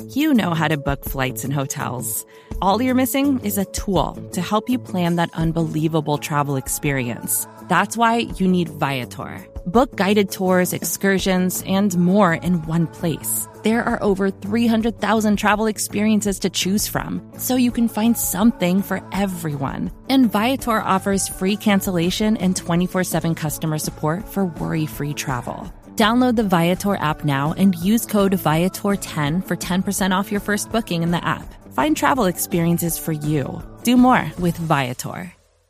You know how to book flights and hotels. All you're missing is a tool to help you plan that unbelievable travel experience. That's why you need Viator. Book guided tours, excursions, and more in one place. There are over 300,000 travel experiences to choose from, so you can find something for everyone. And Viator offers free cancellation and 24/7 customer support for worry-free travel. Download the Viator app now and use code Viator10 for 10% off your first booking in the app. Find travel experiences for you. Do more with Viator.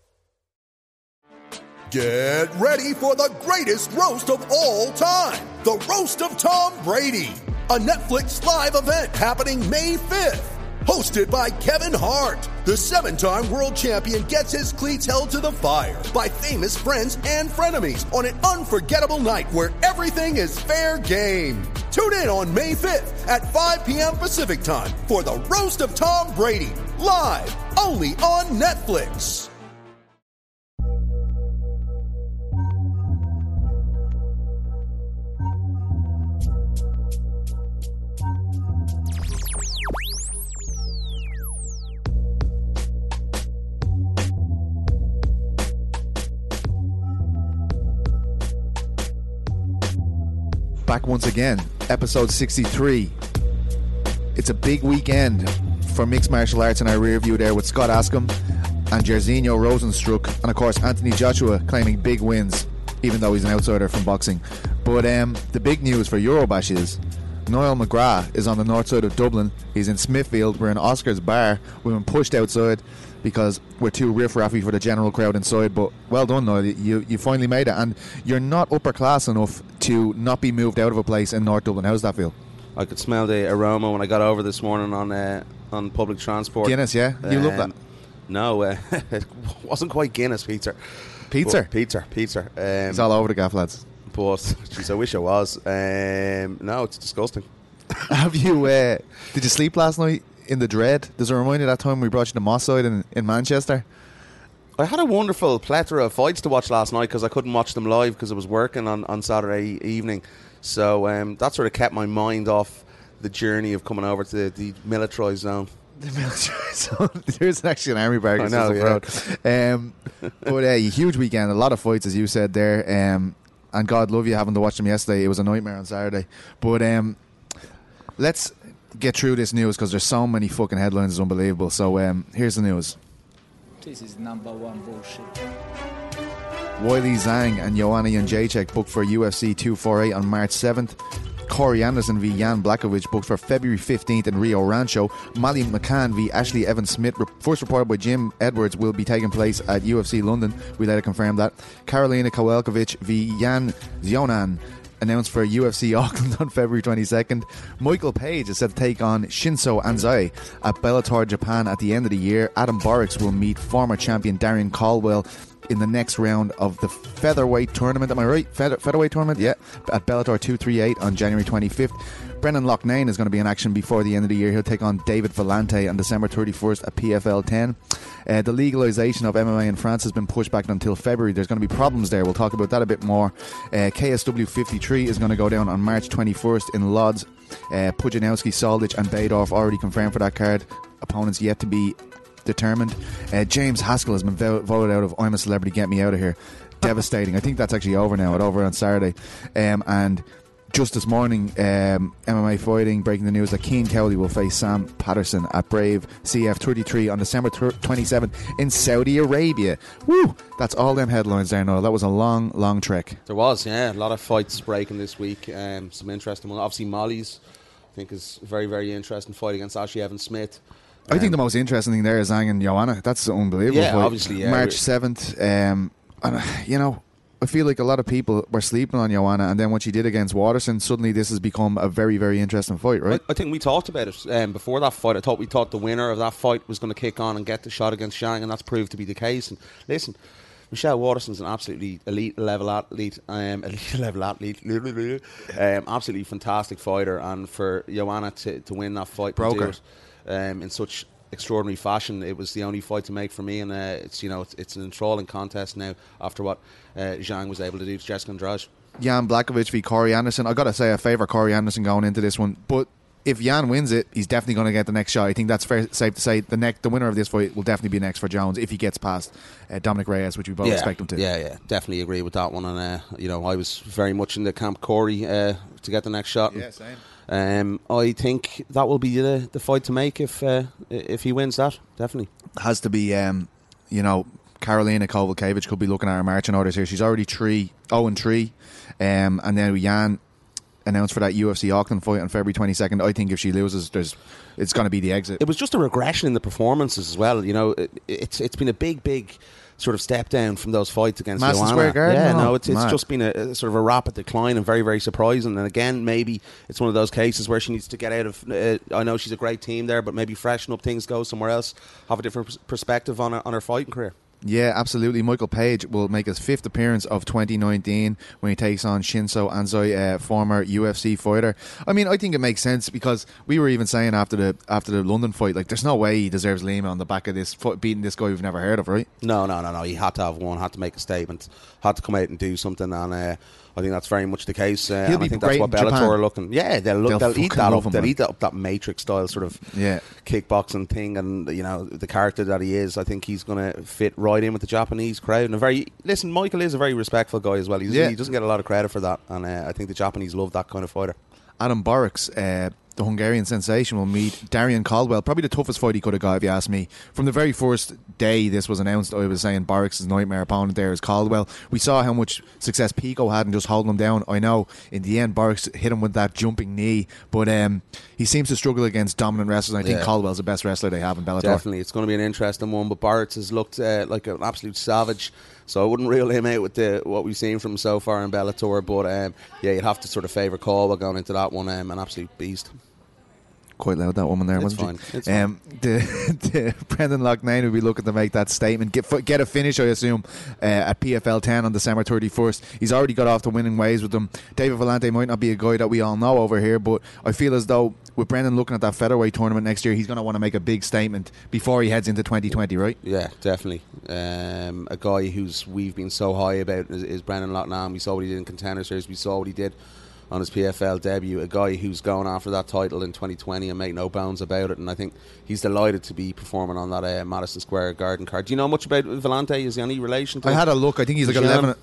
Get ready for the greatest roast of all time. The Roast of Tom Brady. A Netflix live event happening May 5th. Hosted by Kevin Hart. The 7-time world champion gets his cleats held to the fire by famous friends and frenemies on an unforgettable night where everything is fair game. Tune in on May 5th at 5 p.m. Pacific time for the Roast of Tom Brady. Live only on Netflix. Back once again, episode 63. It's a big weekend for mixed martial arts in our rear view there with Scott Askham and Jairzinho Rozenstruik, and of course Anthony Joshua claiming big wins, even though he's an outsider from boxing. But the big news for Eurobash is Niall McGrath is on the north side of Dublin. He's in Smithfield. We're in Oscar's bar. We've been pushed outside because we're too riff-raffy for the general crowd inside. But well done, Niall. You finally made it, and you're not upper class enough to not be moved out of a place in North Dublin. How's that feel? I could smell the aroma when I got over this morning on public transport. Guinness, yeah? You love that? No, it wasn't quite Guinness, Pizza. Pizza? Pizza. It's all over the gaff, lads. But, geez, I wish I was. No, it's disgusting. Have you? Did you sleep last night in the dread? Does it remind you of that time we brought you to Moss Side in Manchester? I had a wonderful plethora of fights to watch last night because I couldn't watch them live because I was working on Saturday evening. So that sort of kept my mind off the journey of coming over to the militarised zone. The militarised zone? There's actually an army barracks. I know, yeah. But a huge weekend, a lot of fights, as you said there. And God love you having to watch them yesterday. It was a nightmare on Saturday. But let's get through this news because there's so many fucking headlines. It's unbelievable. So here's the news. This is number one bullshit. Weili Zhang and Joanna Jędrzejczyk booked for UFC 248 on March 7th. Corey Anderson v Jan Blachowicz booked for February 15th in Rio Rancho. Molly McCann v Ashley Evans Smith, first reported by Jim Edwards, will be taking place at UFC London. We later confirmed that. Karolina Kowalkiewicz v Jan Zionan announced for UFC Auckland on February 22nd. Michael Page is set to take on Shinso Anzai at Bellator Japan at the end of the year. Adam Borix will meet former champion Darian Caldwell in the next round of the featherweight tournament. Am I right? Featherweight tournament? Yeah. At Bellator 238 on January 25th. Brendan Loughnane is going to be in action before the end of the year. He'll take on David Vellante on December 31st at PFL 10. The legalisation of MMA in France has been pushed back until February. There's going to be problems there. We'll talk about that a bit more. KSW 53 is going to go down on March 21st in Lodz. Pujanowski, Soldich and Baydorf already confirmed for that card. Opponents yet to be determined. James Haskell has been voted out of I'm a Celebrity, Get Me Out of Here. Devastating. I think that's actually over now. It's over on Saturday. And just this morning, MMA Fighting breaking the news that Keane Cowley will face Sam Patterson at Brave CF 33 on December 27th in Saudi Arabia. Woo! That's all them headlines there now. That was a long trek. There was, yeah. A lot of fights breaking this week. Some interesting ones. Obviously, Molly's, I think, is a very, very interesting fight against Ashley Evans Smith. I think the most interesting thing there is Zhang and Joanna. That's unbelievable. Yeah, fight. Obviously, yeah. March 7th. And, you know, I feel like a lot of people were sleeping on Joanna, and then what she did against Waterson, suddenly this has become a very, very interesting fight, right? I think we talked about it before that fight. We thought the winner of that fight was going to kick on and get the shot against Zhang, and that's proved to be the case. And listen, Michelle Waterson's an absolutely elite level athlete, absolutely fantastic fighter, and for Joanna to win that fight, Broker. In such extraordinary fashion, it was the only fight to make for me, and it's an enthralling contest now after what Zhang was able to do to Jessica Andrade. Jan Blachowicz v Corey Anderson. I got to say, I favour Corey Anderson going into this one, but if Jan wins it, he's definitely going to get the next shot. I think that's safe to say. The winner of this fight will definitely be next for Jones if he gets past Dominic Reyes, which we both expect him to. Yeah, definitely agree with that one. And I was very much in the camp Corey to get the next shot. Yeah, same. I think that will be the fight to make if he wins that. Definitely has to be. Karolina Kowalkiewicz could be looking at her marching orders here. She's already 0-3, and then Jan announced for that UFC Auckland fight on February 22nd. I think if she loses, it's going to be the exit. It was just a regression in the performances as well. It's been a big sort of step down from those fights against Madison Joanna. Square Garden? Yeah, No, it's just been a sort of a rapid decline and very, very surprising. And again, maybe it's one of those cases where she needs to get out of. I know she's a great team there, but maybe freshen up things, go somewhere else, have a different perspective on her fighting career. Yeah, absolutely. Michael Page will make his 5th appearance of 2019 when he takes on Shinso Anzai, former UFC fighter. I mean, I think it makes sense because we were even saying after the London fight, like, there's no way he deserves Lima on the back of this beating this guy we've never heard of, right? No. He had to have one, had to make a statement, had to come out and do something, and I think that's very much the case. He'll be I think great that's what in Bellator Japan. are looking. Yeah, they'll eat that up. They'll eat up that Matrix style sort of kickboxing thing, and the character that he is. I think he's going to fit right in with the Japanese crowd. And Michael is a very respectful guy as well. He doesn't get a lot of credit for that, and I think the Japanese love that kind of fighter. Adam Borix, the Hungarian sensation, will meet Darian Caldwell. Probably the toughest fight he could have got, if you ask me. From the very first day this was announced, I was saying Borix's nightmare opponent there is Caldwell. We saw how much success Pico had in just holding him down. I know in the end Borix hit him with that jumping knee, but he seems to struggle against dominant wrestlers, and I think Caldwell's the best wrestler they have in Bellator. Definitely, it's going to be an interesting one, but Borix has looked like an absolute savage, so I wouldn't rule him out with what we've seen from him so far in Bellator, but you'd have to sort of favour Caldwell going into that one. An absolute beast. Quite loud, that woman there, wasn't she? It's fine. The Brendan Loughnane will be looking to make that statement, get a finish, I assume, at PFL 10 on December 31st. He's already got off to winning ways with them. David Vellante might not be a guy that we all know over here, but I feel as though with Brendan looking at that featherweight tournament next year, he's going to want to make a big statement before he heads into 2020, right? Yeah, definitely. A guy who's we've been so high about is Brendan Loughnane. We saw what he did in Contender Series. We saw what he did on his PFL debut, a guy who's going after that title in 2020 and make no bounds about it, and I think he's delighted to be performing on that Madison Square Garden card. Do you know much about Vellante? Is he any relation to him? I had a look. I think he's like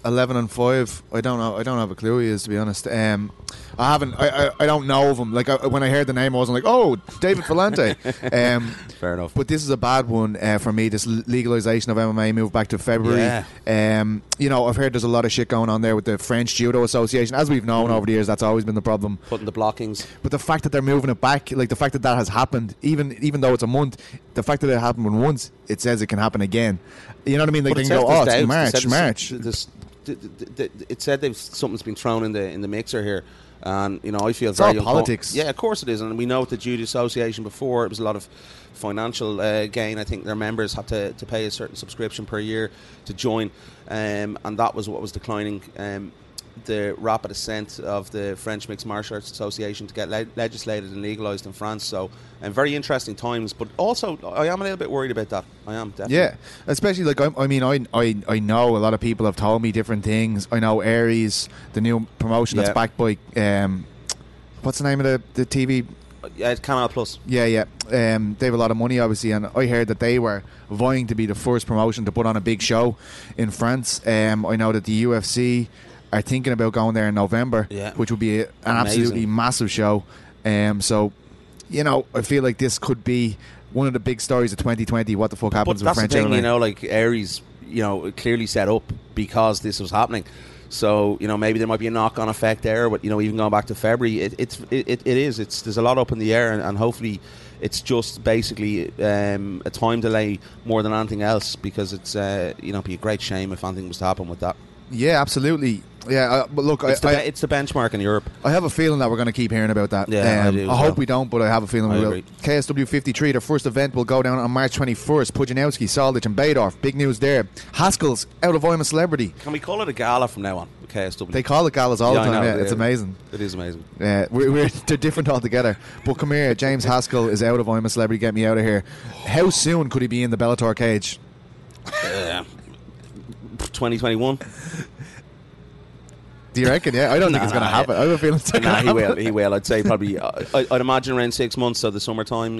11-5. I don't know. I don't have a clue who he is, to be honest. I don't know of him. Like when I heard the name, I wasn't like, oh, David Vellante. Fair enough. But this is a bad one for me. This legalization of MMA moved back to February. I've heard there's a lot of shit going on there with the French Judo Association, as we've known over the years. That's always been the problem. Putting the blockings. But the fact that they're moving it back, like the fact that has happened, even though it's a month, the fact that it happened once, it says it can happen again. You know what I mean? Like they can go, it's March. It said something's been thrown in the mixer here. And I feel it's very all politics. Yeah, of course it is, and we know with the Judo Association before it was a lot of financial gain. I think their members had to pay a certain subscription per year to join, and that was what was declining. The rapid ascent of the French Mixed Martial Arts Association to get legislated and legalised in France. So, very interesting times. But also, I am a little bit worried about that. I am definitely. Yeah, especially like I know a lot of people have told me different things. I know Aries, the new promotion that's backed by what's the name of the TV? Canal Plus. Yeah. They have a lot of money, obviously, and I heard that they were vying to be the first promotion to put on a big show in France. I know that the UFC are thinking about going there in November, which would be an absolutely massive show. So, I feel like this could be one of the big stories of 2020. What the fuck happens with French MMA? That's the thing, like Aries, clearly set up because this was happening. So, maybe there might be a knock-on effect there, but, even going back to February, there's a lot up in the air, and hopefully it's just basically a time delay more than anything else, because it's, it'd be a great shame if anything was to happen with that. Yeah, absolutely. Yeah, but look, it's the benchmark in Europe. I have a feeling that we're going to keep hearing about that. Yeah, I do. I hope we don't, but I have a feeling we will. Agree. KSW 53, their first event will go down on March 21st. Pujanowski, Saldich and Baydorf. Big news there. Haskell's out of I'm a Celebrity. Can we call it a gala from now on, KSW? They call it galas all the time. Yeah, it's amazing. It is amazing. They're different altogether. But come here, James Haskell is out of I'm a Celebrity. Get me out of here. How soon could he be in the Bellator cage? 2021. Do you reckon? Yeah, I don't think it's going to happen. I have a feeling it's not going to happen. He will. I'd say probably. I'd imagine around 6 months, so the summertime.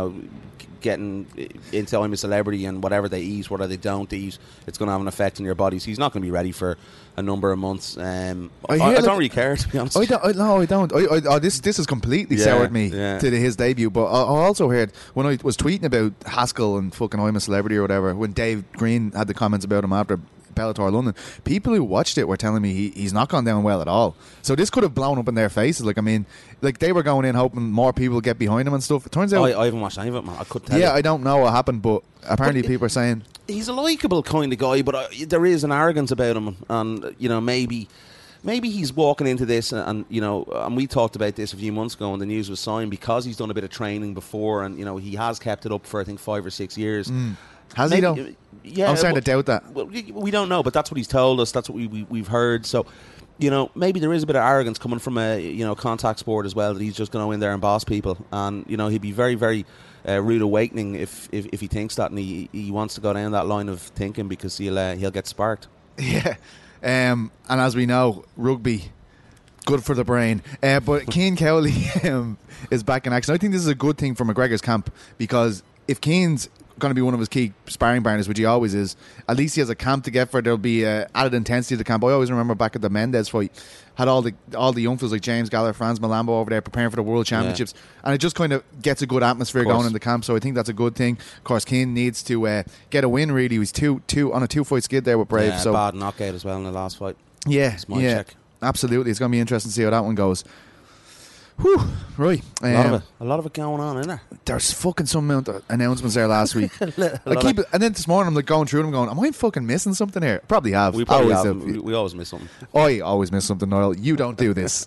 Getting into I'm a Celebrity and whatever they eat, whatever they don't eat, it's going to have an effect on your body. So he's not going to be ready for a number of months. I don't really care, to be honest. I don't. This has completely soured me to his debut. But I also heard when I was tweeting about Haskell and fucking I'm a Celebrity or whatever, when Dave Green had the comments about him after Bellator London, people who watched it were telling me he's not gone down well at all. So this could have blown up in their faces. Like, I mean, like they were going in hoping more people get behind him and stuff. It turns out I haven't watched any of it, man. I couldn't tell you. I don't know what happened, but apparently people are saying he's a likeable kind of guy, but there is an arrogance about him, and maybe he's walking into this, and we talked about this a few months ago when the news was signed, because he's done a bit of training before, and he has kept it up for I think 5 or 6 years. Has he though? Yeah, I'm starting to doubt that. Well, we don't know, but that's what he's told us. That's what we've heard. So, maybe there is a bit of arrogance coming from a contact sport as well, that he's just going to go in there and boss people, and he'd be very, very rude awakening if he thinks that, and he wants to go down that line of thinking, because he'll get sparked. Yeah, and as we know, rugby, good for the brain. But Cian Cowley is back in action. I think this is a good thing for McGregor's camp, because if Cian's going to be one of his key sparring partners, which he always is, at least he has a camp to get for. There'll be added intensity to the camp. I always remember back at the Mendez fight, had all the young fellas like James Gallagher, Franz Malambo over there preparing for the World Championships, and it just kind of gets a good atmosphere going in the camp. So I think that's a good thing. Of course, Cian needs to get a win. Really, he was two on a 2-fight skid there with Brave. Yeah, so bad knockout as well in the last fight. Yeah, check. Absolutely. It's going to be interesting to see how that one goes. Whew, right. A lot of it going on, isn't there? There's fucking some amount of announcements there last week. And then this morning I'm like going through them going, am I fucking missing something here? Probably have. We probably have. We always miss something. I always miss something, Niall. You don't do this.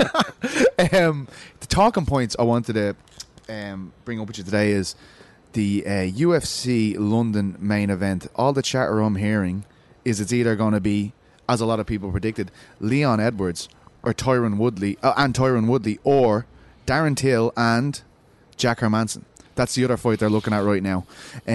The talking points I wanted to bring up with you today is the UFC London main event. All the chatter I'm hearing is it's either going to be, as a lot of people predicted, Leon Edwards or Tyron Woodley, or Darren Till and Jack Hermanson. That's the other fight they're looking at right now.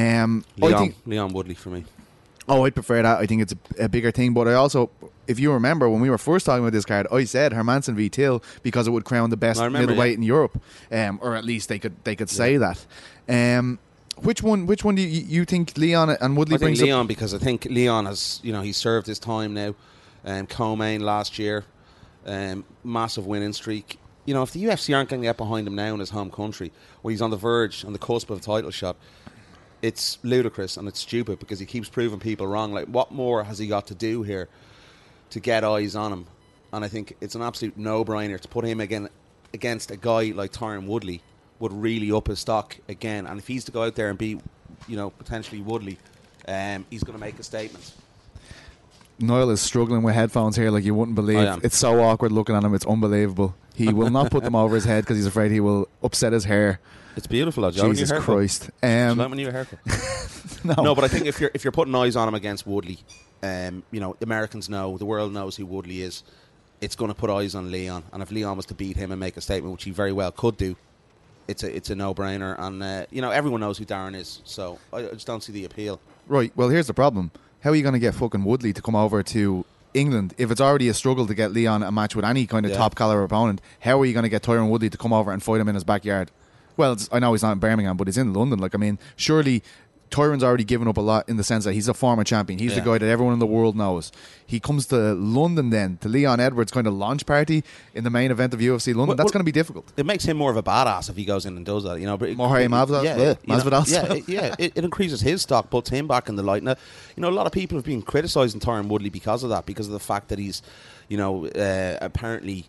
Leon Woodley for me. Oh, I'd prefer that. I think it's a bigger thing. But I also, if you remember, when we were first talking about this card, I said Hermanson v Till because it would crown the best middleweight in Europe, or at least they could say that. Which one do you think Leon and Woodley brings up? Leon, because I think Leon has, he's served his time now. Co-main last year. Massive winning streak. If the UFC aren't going to get behind him now in his home country, where he's on the cusp of a title shot, it's ludicrous and it's stupid, because he keeps proving people wrong. Like, what more has he got to do here to get eyes on him? And I think it's an absolute no-brainer to put him against a guy like Tyron Woodley. Would really up his stock again. And if he's to go out there and beat, potentially Woodley, he's going to make a statement. Niall is struggling with headphones here like you wouldn't believe. It's so awkward looking at him. It's unbelievable. He will not put them over his head because he's afraid he will upset his hair. It's beautiful, though. Jesus Christ. Like when you have a haircut. No, but I think if you're putting eyes on him against Woodley, Americans know, the world knows who Woodley is. It's going to put eyes on Leon. And if Leon was to beat him and make a statement, which he very well could do, it's a no-brainer. And, everyone knows who Darren is. So I just don't see the appeal. Right. Well, here's the problem. How are you going to get fucking Woodley to come over to England if it's already a struggle to get Leon a match with any kind of top caliber opponent? How are you going to get Tyron Woodley to come over and fight him in his backyard? Well, I know he's not in Birmingham, but he's in London. Like, I mean, surely Tyron's already given up a lot in the sense that he's a former champion. He's the guy that everyone in the world knows. He comes to London then, to Leon Edwards' kind of launch party in the main event of UFC London. That's going to be difficult. It makes him more of a badass if he goes in and does that. Jorge Masvidal. It increases his stock, puts him back in the light. Now, a lot of people have been criticising Tyron Woodley because of that, because of the fact that he's, apparently...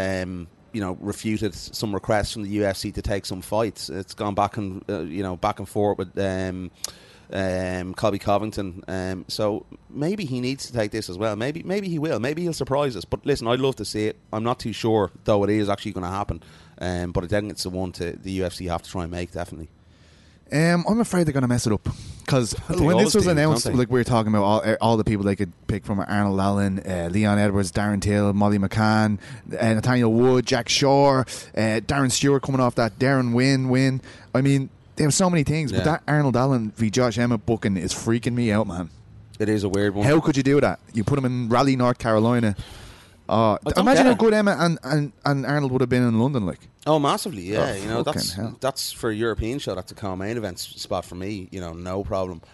refuted some requests from the UFC to take some fights. It's gone back and back and forth with Colby Covington. So maybe he needs to take this as well. Maybe he will. Maybe he'll surprise us. But listen, I'd love to see it. I'm not too sure though it is actually going to happen. But I think it's the one the UFC have to try and make, definitely. I'm afraid they're going to mess it up because when this was announced, like we were talking about all the people they could pick from Arnold Allen, Leon Edwards, Darren Till, Molly McCann, Nathaniel Wood, Jack Shore, Darren Stewart coming off that, Darren Win. I mean, there were so many things, but that Arnold Allen v Josh Emmett booking is freaking me out, man. It is a weird one. How could you do that? You put him in Raleigh, North Carolina. Oh, I don't imagine get how it. good Emma and Arnold would have been in London. Like, Oh, massively, yeah. Oh, fucking hell. That's for a European show. That's a co-main event spot for me. No problem.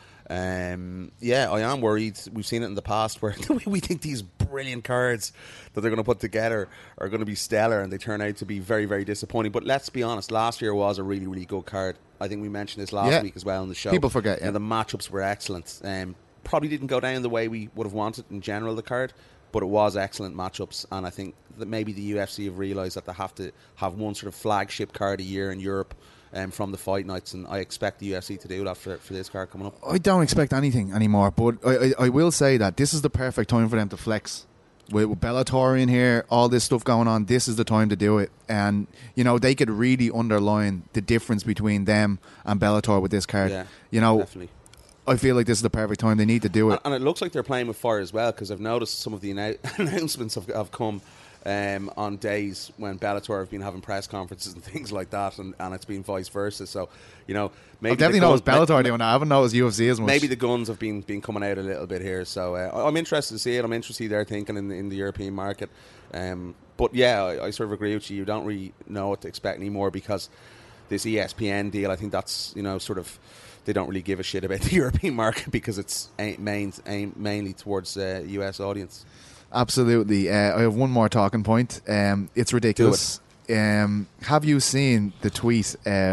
Yeah, I am worried. We've seen it in the past where we think these brilliant cards that they're going to put together are going to be stellar, and they turn out to be very, very disappointing. But let's be honest, last year was a really, really good card. I think we mentioned this last week as well in the show. People forget, yeah. The matchups were excellent. Probably didn't go down the way we would have wanted in general, the card, but it was excellent matchups, and I think that maybe the UFC have realised that they have to have one sort of flagship card a year in Europe from the fight nights, and I expect the UFC to do that for this card coming up. I don't expect anything anymore, but I will say that this is the perfect time for them to flex. With Bellator in here, all this stuff going on, this is the time to do it. And, they could really underline the difference between them and Bellator with this card. Yeah, definitely. I feel like this is the perfect time. They need to do it. And it looks like they're playing with fire as well, because I've noticed some of the announcements have come on days when Bellator have been having press conferences and things like that, and it's been vice versa. So, maybe I definitely know it's Bellator doing that. I haven't noticed UFC as much. Maybe the guns have been coming out a little bit here. So I'm interested to see it. I'm interested to see their thinking in the European market. But yeah, I sort of agree with you. You don't really know what to expect anymore, because this ESPN deal, I think that's, sort of, they don't really give a shit about the European market because it's mainly towards the US audience. Absolutely. I have one more talking point. It's ridiculous. Have you seen the tweet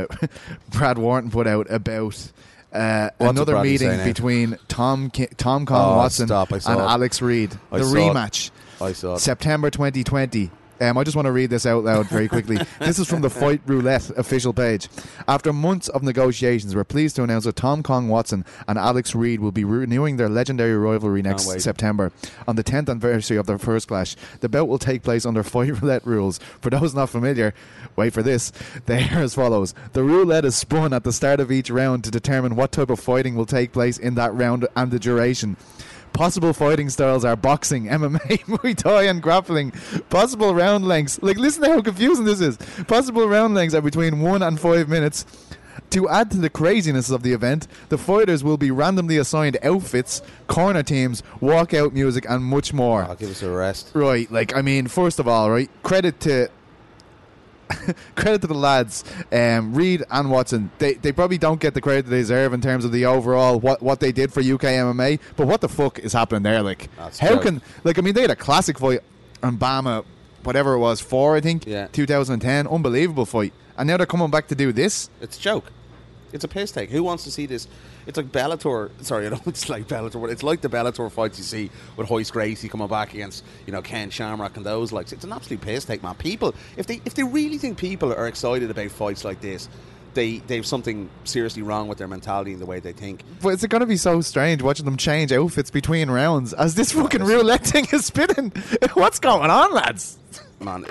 Brad Wharton put out about another meeting between Tom Watson and Alex Reid? The rematch. I saw it. September 2020. I just want to read this out loud very quickly. This is from the Fight Roulette official page. After months of negotiations, we're pleased to announce that Tom Kong Watson and Alex Reid will be renewing their legendary rivalry next September. On the 10th anniversary of their first clash, the bout will take place under Fight Roulette rules. For those not familiar, wait for this, they are as follows. The roulette is spun at the start of each round to determine what type of fighting will take place in that round and the duration. Possible fighting styles are boxing, MMA, Muay Thai and grappling. Possible round lengths, listen to how confusing this is. Possible round lengths are between 1 and 5 minutes. To add to the craziness of the event, the fighters will be randomly assigned outfits, corner teams, walkout music and much more. I'll give us a rest. Right, first of all, right, credit to the lads, Reid and Watson. They probably don't get the credit they deserve in terms of the overall what they did for UK MMA. But what the fuck is happening there? They had a classic fight on Bama, whatever it was, 4 I think, 2010, unbelievable fight, and now they're coming back to do this. It's a joke. It's a piss take. Who wants to see this? It's like Bellator. Sorry, I know it's like Bellator, but it's like the Bellator fights you see with Hoist Gracie coming back against, Ken Shamrock and those likes. It's an absolute piss take, man. People, if they really think people are excited about fights like this, they have something seriously wrong with their mentality and the way they think. But is it going to be so strange watching them change outfits between rounds as this fucking roulette thing is spinning? What's going on, lads? Man,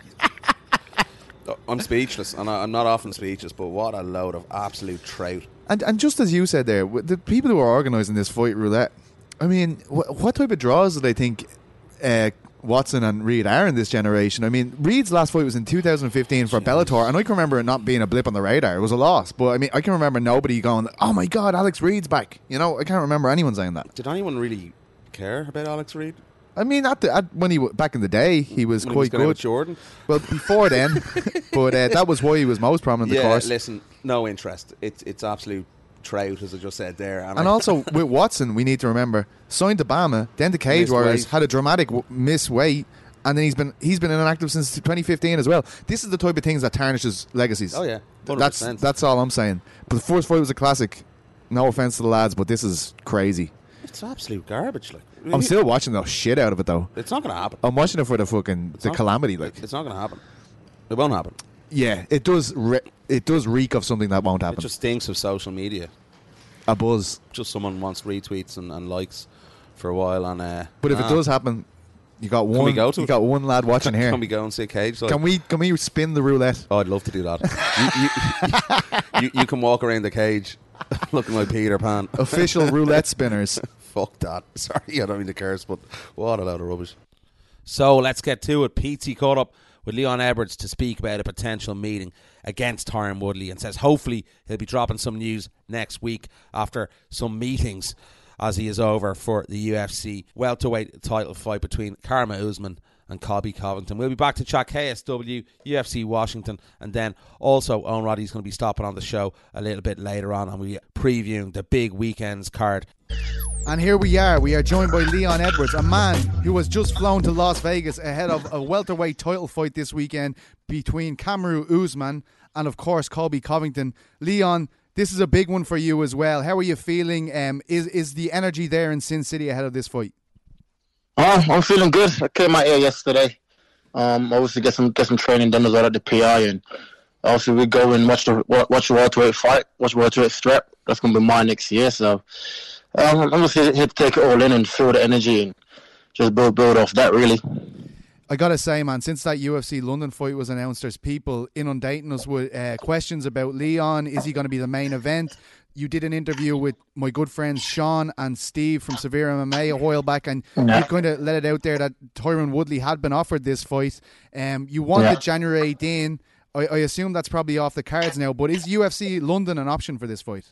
I'm speechless, and I'm not often speechless, but what a load of absolute trout. And just as you said there, the people who are organising this Fight Roulette, I mean, what type of draws do they think Watson and Reid are in this generation? I mean, Reid's last fight was in 2015 for Bellator, and I can remember it not being a blip on the radar. It was a loss, but I mean, I can remember nobody going, "Oh my God, Alex Reid's back." I can't remember anyone saying that. Did anyone really care about Alex Reid? I mean, when back in the day, he was quite good. With Jordan? Well, before then, but that was why he was most prominent. Of course. Listen, no interest. It's absolute trout, as I just said there. And also with Watson, we need to remember, signed to Bama, then to Cage Warriors, had a dramatic miss weight, and then he's been inactive since 2015 as well. This is the type of things that tarnishes legacies. Oh yeah, 100%. That's all I'm saying. But the first fight was a classic. No offense to the lads, but this is crazy. It's absolute garbage. I'm still watching the shit out of it though. It's not going to happen. I'm watching it for the calamity. It's not going to happen. It won't happen. Yeah, it does. It does reek of something that won't happen. It just stinks of social media. A buzz. Just someone wants retweets and likes for a while. And but if it does happen, you got one. You got one lad watching here. Can we go and see Cage? Can we spin the roulette? Oh, I'd love to do that. you can walk around the cage looking like Peter Pan. Official roulette spinners. Fuck that. Sorry, I don't mean to curse, but what a load of rubbish. So let's get to it. PT caught up with Leon Edwards to speak about a potential meeting against Tyron Woodley, and says hopefully he'll be dropping some news next week after some meetings as he is over for the UFC welterweight title fight between Kamaru Usman and Colby Covington. We'll be back to chat KSW, UFC Washington, and then also Owen Roddy's going to be stopping on the show a little bit later on, and we're previewing the big weekend's card. And here we are joined by Leon Edwards, a man who was just flown to Las Vegas ahead of a welterweight title fight this weekend between Kamaru Usman and of course Colby Covington. Leon, this is a big one for you as well. How are you feeling? Is the energy there in Sin City ahead of this fight? I'm feeling good. I came out here yesterday. Obviously get some training done as well at the PI, and obviously we go and watch the welterweight fight, watch the welterweight strap. That's going to be mine next year. So I'm just here to take it all in and feel the energy and just build off that, really. I gotta say, man, since that UFC London fight was announced, there's people inundating us with questions about Leon. Is he going to be the main event? You did an interview with my good friends Sean and Steve from Severe MMA a while back, and you kind of let it out there that Tyron Woodley had been offered this fight. You wanted January 18. I assume that's probably off the cards now, but is UFC London an option for this fight?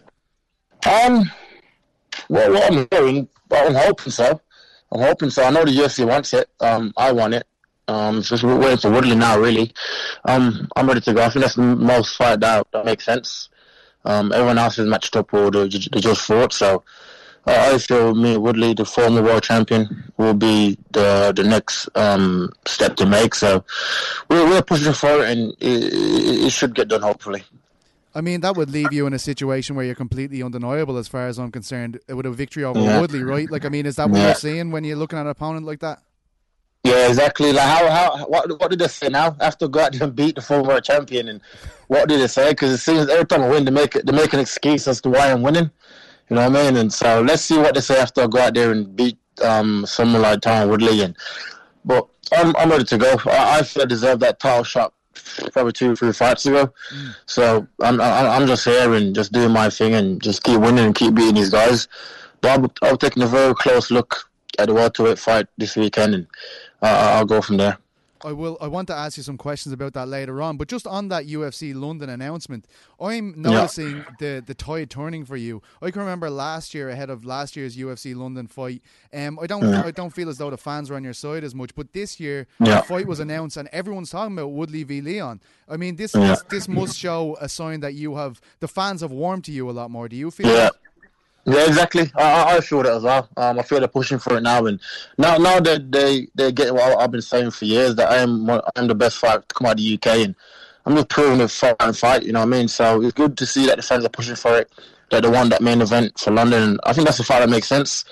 Well, what I'm hearing, I'm hoping so. I know the UFC wants it. I want it. Just waiting for Woodley now, really. I'm ready to go. I think that's the most fight that makes sense. Everyone else is matched up or they just fought. So I feel me, Woodley, the former world champion, will be the next step to make. So we're pushing for it, and it should get done, hopefully. I mean, that would leave you in a situation where you're completely undeniable as far as I'm concerned with a victory over Woodley, right? Like, I mean, is that what you're seeing when you're looking at an opponent like that? Yeah, exactly. Like, what did they say now? After go out there and beat the former champion, and what did they say? Because it seems every time I win, they make an excuse as to why I'm winning. You know what I mean? And so let's see what they say after I go out there and beat someone like Tyron Woodley. But I'm ready to go. I feel I deserve that title shot probably 2-3 fights ago. So I'm just here and just doing my thing and just keep winning and keep beating these guys. But I'll taking a very close look at the welterweight fight this weekend, and I'll go from there. I want to ask you some questions about that later on, but just on that UFC London announcement, I'm noticing the tide turning for you. I can remember last year, ahead of last year's UFC London fight, I don't feel as though the fans were on your side as much, but this year the fight was announced and everyone's talking about Woodley v Leon. I mean, this must show a sign that the fans have warmed to you a lot more. Do you feel that? Yeah, exactly. I feel that as well. I feel they're pushing for it now, and now that they get what I've been saying for years, that I am the best fighter to come out of the UK, and I'm just proving it fight. You know what I mean? So it's good to see that the fans are pushing for it, that they want that main event for London. And I think that's a fight that makes sense.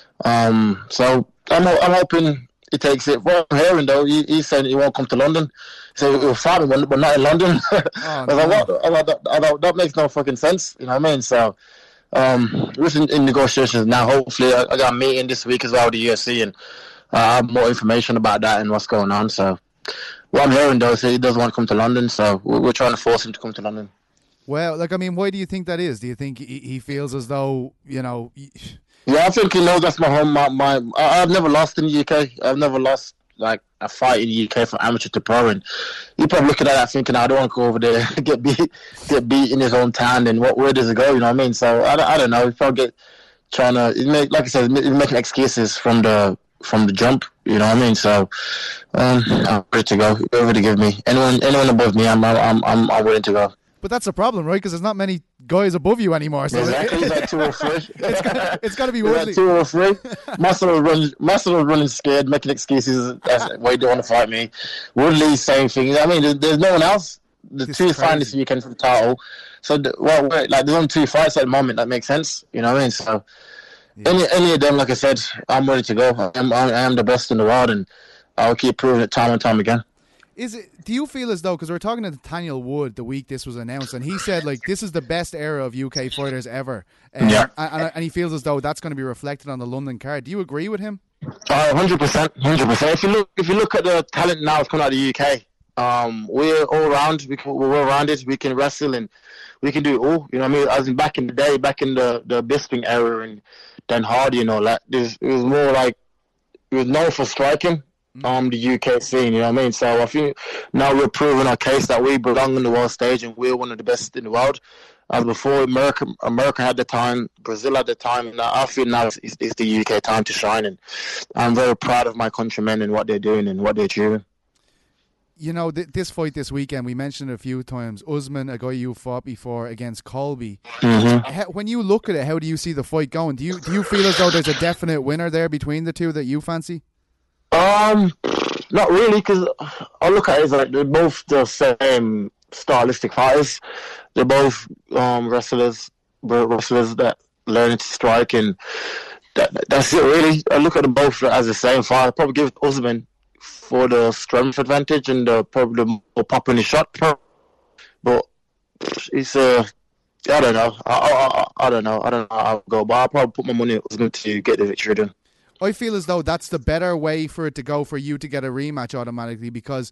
So I'm hoping he takes it. What I'm hearing though, he's saying he won't come to London, so he'll fight me, but not in London. I was like, that makes no fucking sense. You know what I mean? So. We're in negotiations now. Hopefully, I got a meeting this week as well with the UFC, and I have more information about that and what's going on. So, what I'm hearing though is he doesn't want to come to London, so we're trying to force him to come to London. Well, like, I mean, why do you think that is? Do you think he feels as though, you know? Yeah, I think he knows that's my home. I've never lost in the UK. I've never lost like a fight in the UK from amateur to pro, and you probably looking at that thinking, I don't want to go over there get beat in his own town, and where does it go? You know what I mean? So I don't know. He's probably trying to like I said, he's making excuses from the jump. You know what I mean? So I'm ready to go. Whoever to give me anyone above me, I'm willing to go. But that's a problem, right? Because there's not many guys above you anymore. So exactly, he's like 2 or 3. It's got to be Woodley. Like 2 or 3. Muscle was running scared, making excuses. That's why you don't want to fight me. Woodley, same thing. I mean, there's no one else. The 2 finalists this weekend for the title. So, there's only 2 fights at the moment. That makes sense. You know what I mean? So, any of them, like I said, I'm ready to go. I am the best in the world, and I'll keep proving it time and time again. Do you feel as though, because we were talking to Daniel Wood the week this was announced, and he said, like, this is the best era of UK fighters ever. And he feels as though that's going to be reflected on the London card. Do you agree with him? 100%. If you look at the talent now coming out of the UK, we're all round. We're well rounded. We can wrestle and we can do it all. You know what I mean? As in back in the day, back in the Bisping era and Dan Hardy and all that, it was more like, it was known for striking. the UK scene, you know what I mean? So I think now we're proving our case that we belong on the world stage and we're one of the best in the world. As before, America had the time, Brazil had the time, and I feel now it's the UK time to shine. And I'm very proud of my countrymen and what they're doing and what they're achieving. You know, this fight this weekend, we mentioned it a few times. Usman, a guy you fought before, against Colby. Mm-hmm. When you look at it, how do you see the fight going? Do you feel as though there's a definite winner there between the two that you fancy? Not really, because I look at it as like they're both the same stylistic fighters. They're both wrestlers that learning to strike, and that's it really. I look at them both as the same fight. I'd probably give Usman for the strength advantage and probably the more pop in the shot. But it's I don't know. I don't know how I'll go, but I'll probably put my money on Usman to get the victory done. I feel as though that's the better way for it to go for you to get a rematch automatically because,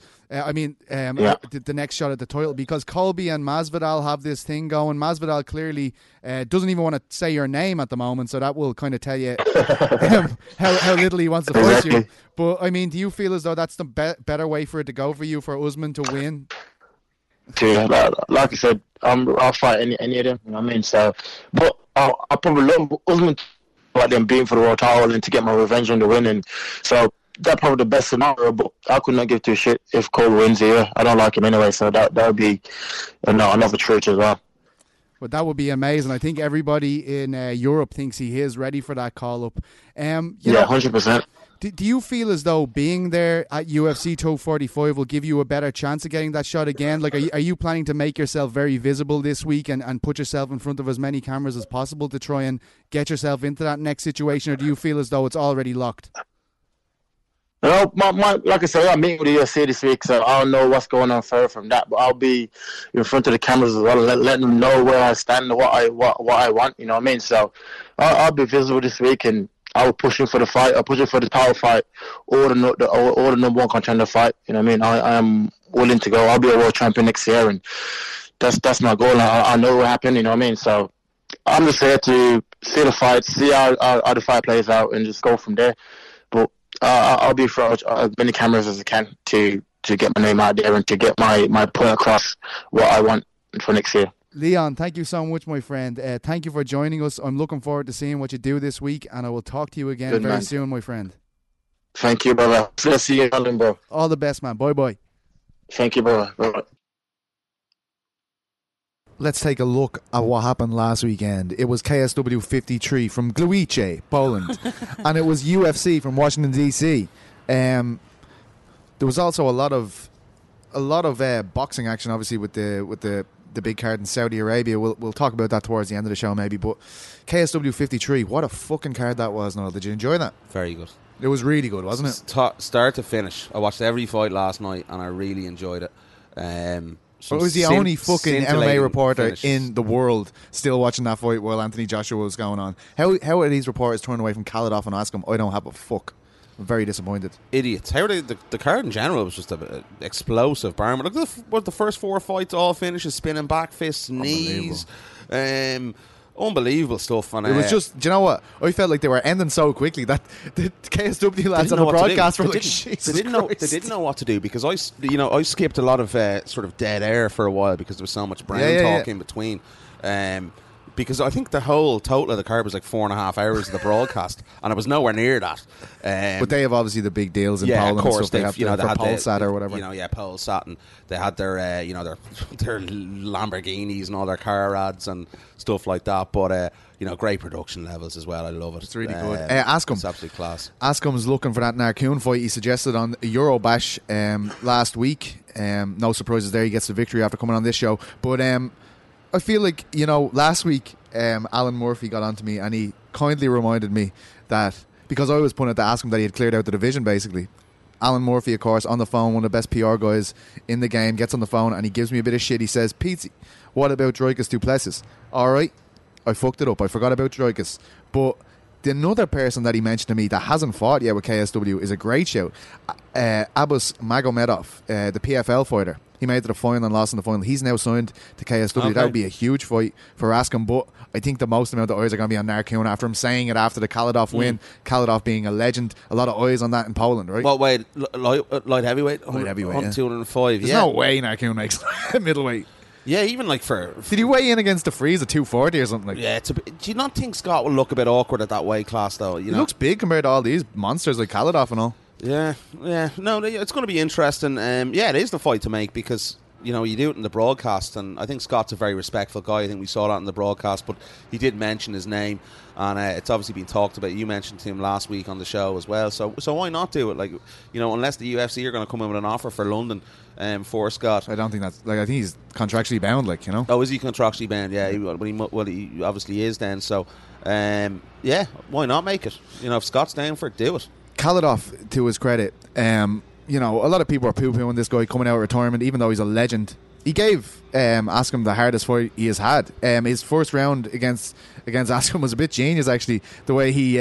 the next shot at the title, because Colby and Masvidal have this thing going. Masvidal clearly doesn't even want to say your name at the moment, so that will kind of tell you how little he wants to fight you. But, I mean, do you feel as though that's the better way for it to go for you, for Usman to win? Yeah, like I said, I'll fight any of them, you know what I mean? So, but I'll probably love Usman like them being for the world title and to get my revenge on the win, and so that's probably the best scenario. But I could not give two shit if Cole wins here. I don't like him anyway, so that would be another treat as well. But that would be amazing. I think everybody in Europe thinks he is ready for that call up. 100%. Do you feel as though being there at UFC 245 will give you a better chance of getting that shot again? Like, are you planning to make yourself very visible this week and put yourself in front of as many cameras as possible to try and get yourself into that next situation, or do you feel as though it's already locked? No, like I said, I'm meeting with the UFC this week, so I don't know what's going on further from that. But I'll be in front of the cameras as well, letting them know where I stand and what I want. You know what I mean? So I'll be visible this week, and I will push him for the fight. I'll push him for the title fight or the number one contender fight. You know what I mean? I am willing to go. I'll be a world champion next year, and that's my goal. I know what happened. You know what I mean? So I'm just here to see the fight, see how the fight plays out, and just go from there. But I'll be for as many cameras as I can to get my name out there and to get my point across what I want for next year. Leon, thank you so much, my friend. Thank you for joining us. I'm looking forward to seeing what you do this week, and I will talk to you again very soon, my friend. Thank you, brother. Let's see you again, bro. All the best, man. Bye-bye. Thank you, brother. Bye-bye. Let's take a look at what happened last weekend. It was KSW 53 from Gliwice, Poland, and it was UFC from Washington, D.C. There was also a lot of boxing action, obviously, with the big card in Saudi Arabia. We'll talk about that towards the end of the show, maybe. But KSW 53, what a fucking card that was, Noel. Did you enjoy that? Very good. It was really good, wasn't it? Start to finish. I watched every fight last night, and I really enjoyed it. I was the only fucking MMA reporter in the world still watching that fight while Anthony Joshua was going on. How are these reporters turned away from Khaled off and ask him? I don't have a fuck. I'm very disappointed. Idiots. How are they? The card in general was just an explosive bar. Look, the first four fights all finishes spinning back fists, knees. Unbelievable stuff. And it was just, do you know what? I felt like they were ending so quickly that the KSW lads on the broadcast were like, Jesus Christ. They didn't know what to do, because I skipped a lot of sort of dead air for a while because there was so much brain talk in between. Because I think the whole total of the card was like 4.5 hours of the broadcast, and I was nowhere near that. But they have obviously the big deals in Poland. Of course, they have they had Polsat or whatever. Polsat, and they had their their Lamborghinis and all their car ads and stuff like that. But great production levels as well. I love it. It's really good. Askam, it's absolute class. Askam's looking for that Narcoon fight he suggested on Eurobash last week. No surprises there. He gets the victory after coming on this show. But I feel like, last week Alan Murphy got onto me and he kindly reminded me that, because I was putting it to ask him that he had cleared out the division basically. Alan Murphy, of course, on the phone, one of the best PR guys in the game, gets on the phone and he gives me a bit of shit. He says, Pete, what about Dricus Du Plessis? Alright, I fucked it up. I forgot about Dricus. But the another person that he mentioned to me that hasn't fought yet with KSW is a great shout. Abbas Magomedov, the PFL fighter. He made it to the final and lost in the final. He's now signed to KSW. Okay. That would be a huge fight for Askren, but I think the most amount of eyes are going to be on Narkuna after him saying it after the Kaladov win. Kaladov being a legend. A lot of eyes on that in Poland, right? What weight? Light heavyweight? Light heavyweight, yeah. 205, There's yeah. no way Narkuna makes middleweight. Yeah, even like for... Did he weigh in against the Freeze at 240 or something like that? Yeah, do you not think Scott will look a bit awkward at that weight class, though? He looks big compared to all these monsters like Kaladov and all. Yeah. No, it's going to be interesting. Yeah, it is the fight to make because, you do it in the broadcast, and I think Scott's a very respectful guy. I think we saw that in the broadcast, but he did mention his name, and it's obviously been talked about. You mentioned him last week on the show as well, so why not do it? Like, unless the UFC are going to come in with an offer for London for Scott. I don't think that's... I think he's contractually bound, Oh, is he contractually bound? Yeah, he obviously is then, so, yeah, why not make it? If Scott's down for it, do it. Kaladov, to his credit, a lot of people are poo-pooing this guy coming out of retirement, even though he's a legend. He gave Askren the hardest fight he has had. His first round against Askren was a bit genius, actually. The way he,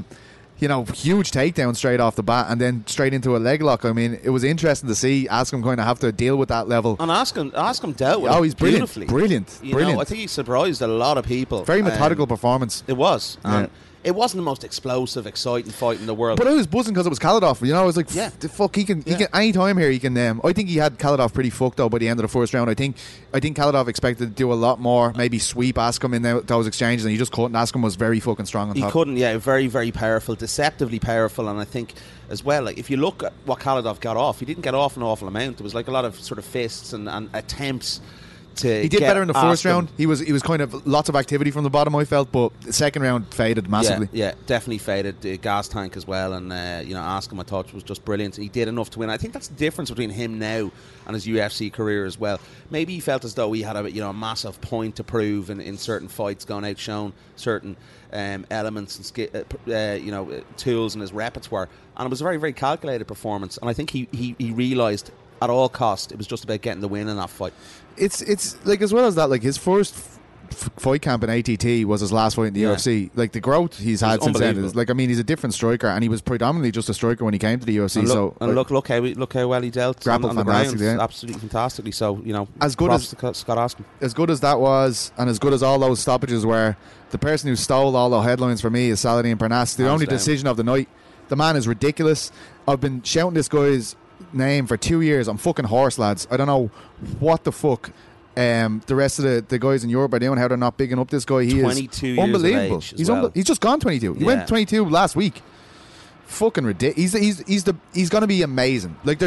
huge takedown straight off the bat and then straight into a leg lock. I mean, it was interesting to see Askren kind of have to deal with that level. And Askren dealt with it he's beautifully. Brilliant. I think he surprised a lot of people. Very methodical performance. It was. Yeah. It wasn't the most explosive, exciting fight in the world. But I was buzzing because it was Kaladov. I was like, the fuck, he can any time here. He can. I think he had Kaladov pretty fucked though by the end of the first round. I think Kaladov expected to do a lot more, maybe sweep Askren in those exchanges, and he just couldn't. Askren was very fucking strong on top. He couldn't. Yeah, very, very powerful, deceptively powerful, and I think as well. Like if you look at what Kaladov got off, he didn't get off an awful amount. There was like a lot of sort of fists and attempts. He did better in the first round. He was kind of lots of activity from the bottom, I felt, but the second round faded massively. Yeah, definitely faded. The gas tank as well, and Askren, I thought, was just brilliant. He did enough to win. I think that's the difference between him now and his UFC career as well. Maybe he felt as though he had a massive point to prove in certain fights, going out, shown certain elements and tools in his repertoire, and it was a very, very calculated performance. And I think he realised at all cost it was just about getting the win in that fight. It's like, as well as that, like his first fight camp in ATT was his last fight in the UFC. Like the growth he's had since then is, like, I mean, he's a different striker, and he was predominantly just a striker when he came to the UFC. Look how well he dealt. Grappled on the fantastic, ground, yeah. absolutely fantastically. So as good as Scott Askren, as good as that was, and as good as all those stoppages were, the person who stole all the headlines for me is Saladin Parnasse. The only decision of the night. The man is ridiculous. I've been shouting this guy's name for 2 years. I'm fucking hoarse, lads. I don't know what the fuck the rest of the guys in Europe are doing, how they're not bigging up this guy. He 22 is years unbelievable. He's just gone 22. He went 22 last week. Fucking ridiculous. He's going to be amazing. Like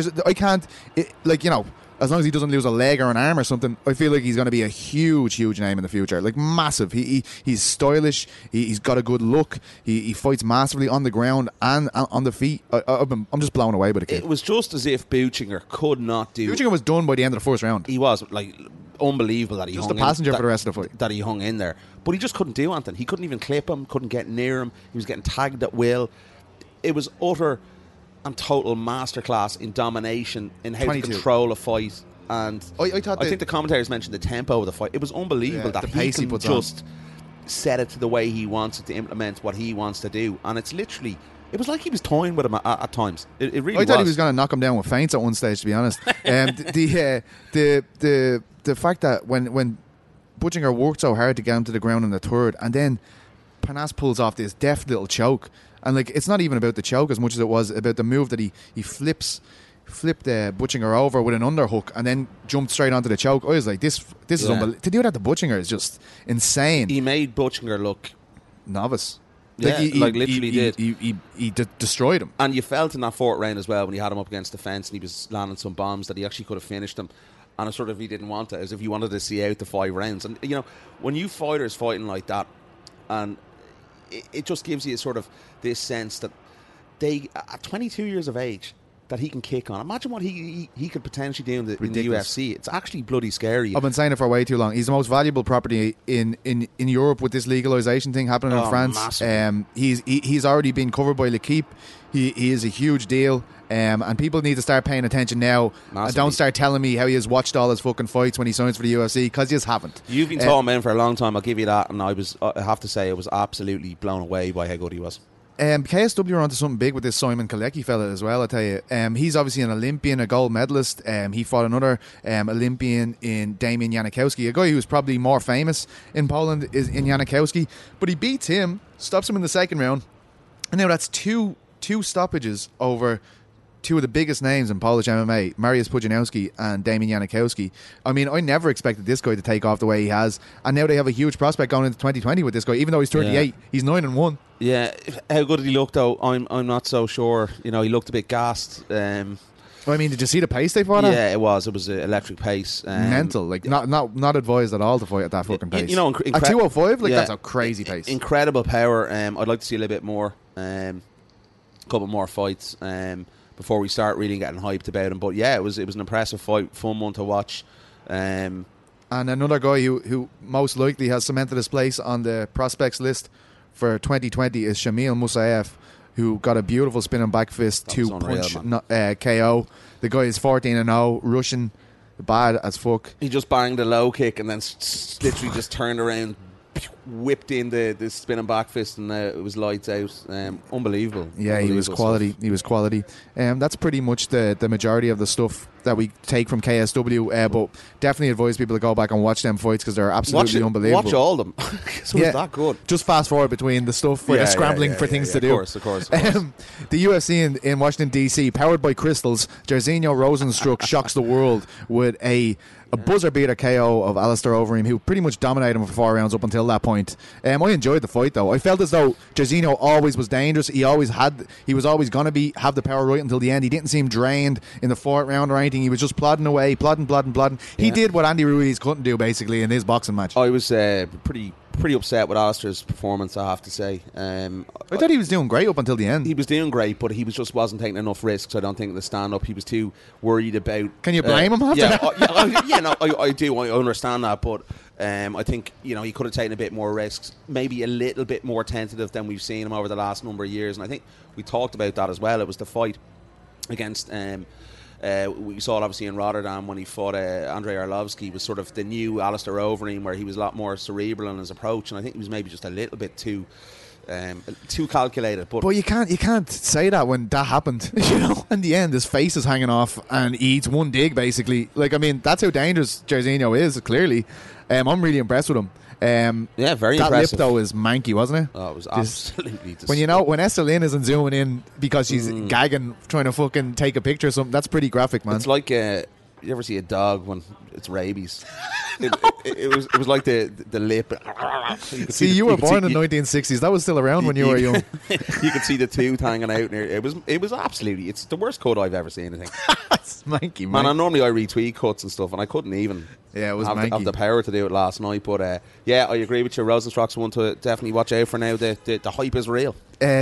as long as he doesn't lose a leg or an arm or something, I feel like he's going to be a huge name in the future. Like massive. He's stylish. He's got a good look. He fights massively on the ground and on the feet. I'm just blown away by the kid. It was just as if Buchinger could not do. Buchinger was done by the end of the first round. He was like unbelievable that he just hung a passenger in, for the rest of the fight. That he hung in there, but he just couldn't do anything. He couldn't even clip him. Couldn't get near him. He was getting tagged at will. It was utter and total masterclass in domination, in how 22. to control a fight. And I think the commentators mentioned the tempo of the fight. It was unbelievable that he can just set it to the way he wants it, to implement what he wants to do. And it's literally, it was like he was toying with him at times. It really was. I thought he was going to knock him down with feints at one stage, to be honest. The fact that when Buchinger worked so hard to get him to the ground in the third, and then Parnasse pulls off this deft little choke, and like it's not even about the choke as much as it was about the move that he flipped Buchinger over with an underhook and then jumped straight onto the choke. I was like, this is unbelievable. To do that to Buchinger is just insane. He made Buchinger look novice. Yeah, like he literally did. He destroyed him. And you felt in that fourth round as well, when he had him up against the fence and he was landing some bombs, that he actually could have finished him. And it's sort of, he didn't want it, as if he wanted to see out the 5 rounds. And when you fighters fighting like that, and it just gives you sort of this sense that they, at 22 years of age, that he can kick on. Imagine what he could potentially do in the UFC. It's actually bloody scary. I've been saying it for way too long. He's the most valuable property in Europe with this legalisation thing happening in France. He's already been covered by L'Equipe. He is a huge deal. And people need to start paying attention now. And don't start telling me how he has watched all his fucking fights when he signs for the UFC, because he just haven't. You've been talking about him for a long time, I'll give you that. And I have to say, I was absolutely blown away by how good he was. KSW are onto something big with this Simon Kalecki fella as well, I tell you. He's obviously an Olympian, a gold medalist. He fought another Olympian in Damian Janikowski, a guy who's probably more famous in Poland is in Janikowski. But he beats him, stops him in the second round. And now that's two stoppages over two of the biggest names in Polish MMA, Mariusz Pudzianowski and Damian Janikowski. I mean, I never expected this guy to take off the way he has. And now they have a huge prospect going into 2020 with this guy. Even though he's 38, he's 9-1. Yeah, how good did he look though? I'm not so sure. You know, he looked a bit gassed. I mean, did you see the pace they fought at? Yeah, it was an electric pace. Mental, like not advised at all to fight at that fucking pace. You know, at 205, like that's a crazy pace. Incredible power. I'd like to see a little bit more, a couple more fights before we start really getting hyped about him. But yeah, it was an impressive fight, fun one to watch. And another guy who most likely has cemented his place on the prospects list for 2020 is Shamil Musayev, who got a beautiful spinning back fist to punch KO. The guy is 14-0, Russian, bad as fuck. He just banged a low kick and then literally just turned around, whipped in the spinning back fist, and it was lights out. Unbelievable. Yeah, he was quality. Stuff. He was quality. That's pretty much the majority of the stuff that we take from KSW. But definitely advise people to go back and watch them fights because they're absolutely unbelievable. Watch all of them. So it's that good. Just fast forward between the stuff where they're scrambling for things to do. Of course. The UFC in Washington DC, powered by Crystals, Jairzinho Rozenstruik shocks the world with a buzzer beater KO of Alistair Overeem, who pretty much dominated him for 4 rounds up until that point. I enjoyed the fight though. I felt as though Jairzinho always was dangerous. He was always going to have the power right until the end. He didn't seem drained in the 4th round or anything. He was just plodding away, plodding. He did what Andy Ruiz couldn't do basically in his boxing match. I was pretty upset with Alistair's performance, I have to say. I thought he was doing great up until the end. He was doing great, but he wasn't taking enough risks. I don't think the stand-up, he was too worried about. Can you blame him after that? I do. I understand that, but I think he could have taken a bit more risks, maybe a little bit more tentative than we've seen him over the last number of years. And I think we talked about that as well. It was the fight against. We saw it obviously in Rotterdam when he fought Andrei Arlovsky. Was sort of the new Alistair Overeem, where he was a lot more cerebral in his approach, and I think he was maybe just a little bit too calculated. But you can't say that when that happened. In the end, his face is hanging off, and he eats one dig basically. Like, I mean, that's how dangerous Jairzinho is. Clearly, I'm really impressed with him. Yeah, very that impressive. That lip though is manky, wasn't it? Oh, it was absolutely when Esther Lynn isn't zooming in because she's gagging trying to fucking take a picture or something, that's pretty graphic, man. It's like you ever see a dog when it's rabies? It was like the lip. You were born in the 1960s. That was still around when you were young. You could see the tooth hanging out. It was absolutely. It's the worst cut I've ever seen. I think. It's manky, man. Normally I retweet cuts and stuff, and I couldn't even. Yeah, it was have the power to do it last night. But yeah, I agree with you. Rozenstruik's one to definitely watch out for now. The hype is real. Dan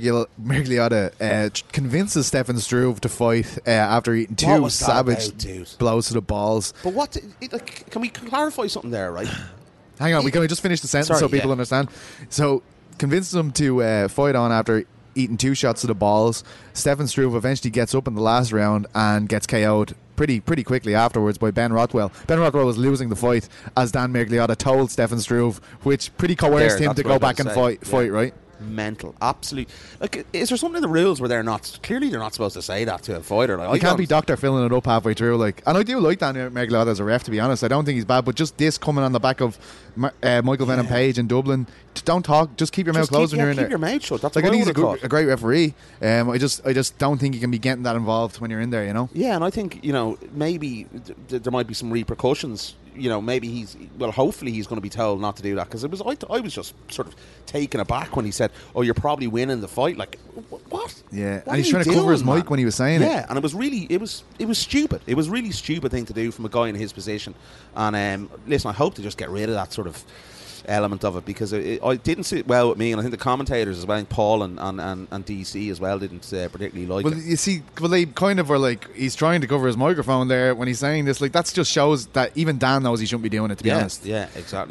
Miragliotta convinces Stefan Struve to fight after eating 2 savage blows to the balls. But can we clarify something there, right? Hang on, can we just finish the sentence so people understand? So, convinces him to fight on after eating 2 shots to the balls. Stefan Struve eventually gets up in the last round and gets KO'd pretty quickly afterwards by Ben Rothwell. Ben Rothwell was losing the fight, as Dan Miragliotta told Stefan Struve, which pretty coerced him to go back and fight, right? Mental, absolute. Like, is there something in the rules where they're not supposed to say that to a fighter? Like, you can't be Dr. filling it up halfway through. Like, and I do like Dan Miragliotta as a ref, to be honest. I don't think he's bad, but just this coming on the back of Michael Venom Page in Dublin, don't talk. Just keep your mouth closed when you're in there. Keep your mouth shut. That's like, what I think he's a great referee. I just don't think you can be getting that involved when you're in there. Yeah, and I think maybe there might be some repercussions. Maybe hopefully he's going to be told not to do that, because I was just sort of taken aback when he said, "Oh, you're probably winning the fight." Like, what? Yeah, and he's trying to cover his mic when he was saying it. Yeah, and it was stupid. It was a really stupid thing to do from a guy in his position. And listen, I hope to just get rid of that sort of element of it, because it didn't sit well with me, and I think the commentators as well, Paul and DC as well, didn't particularly like it. You see, they kind of were like, he's trying to cover his microphone there when he's saying this. Like, that just shows that even Dan knows he shouldn't be doing it, to be honest. Yeah, exactly.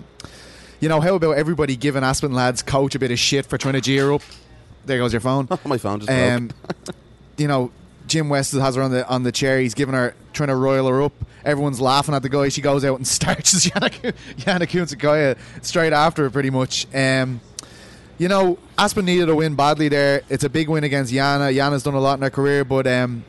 How about everybody giving Aspen Lads coach a bit of shit for trying to gear up? There goes your phone. My phone just broke. Jim West has her on the chair. He's giving her, trying to roil her up. Everyone's laughing at the guy. She goes out and starches Yana Kunitskaya straight after her, pretty much. You know, Aspen needed a win badly there. It's a big win against Yana. Yana's done a lot in her career, but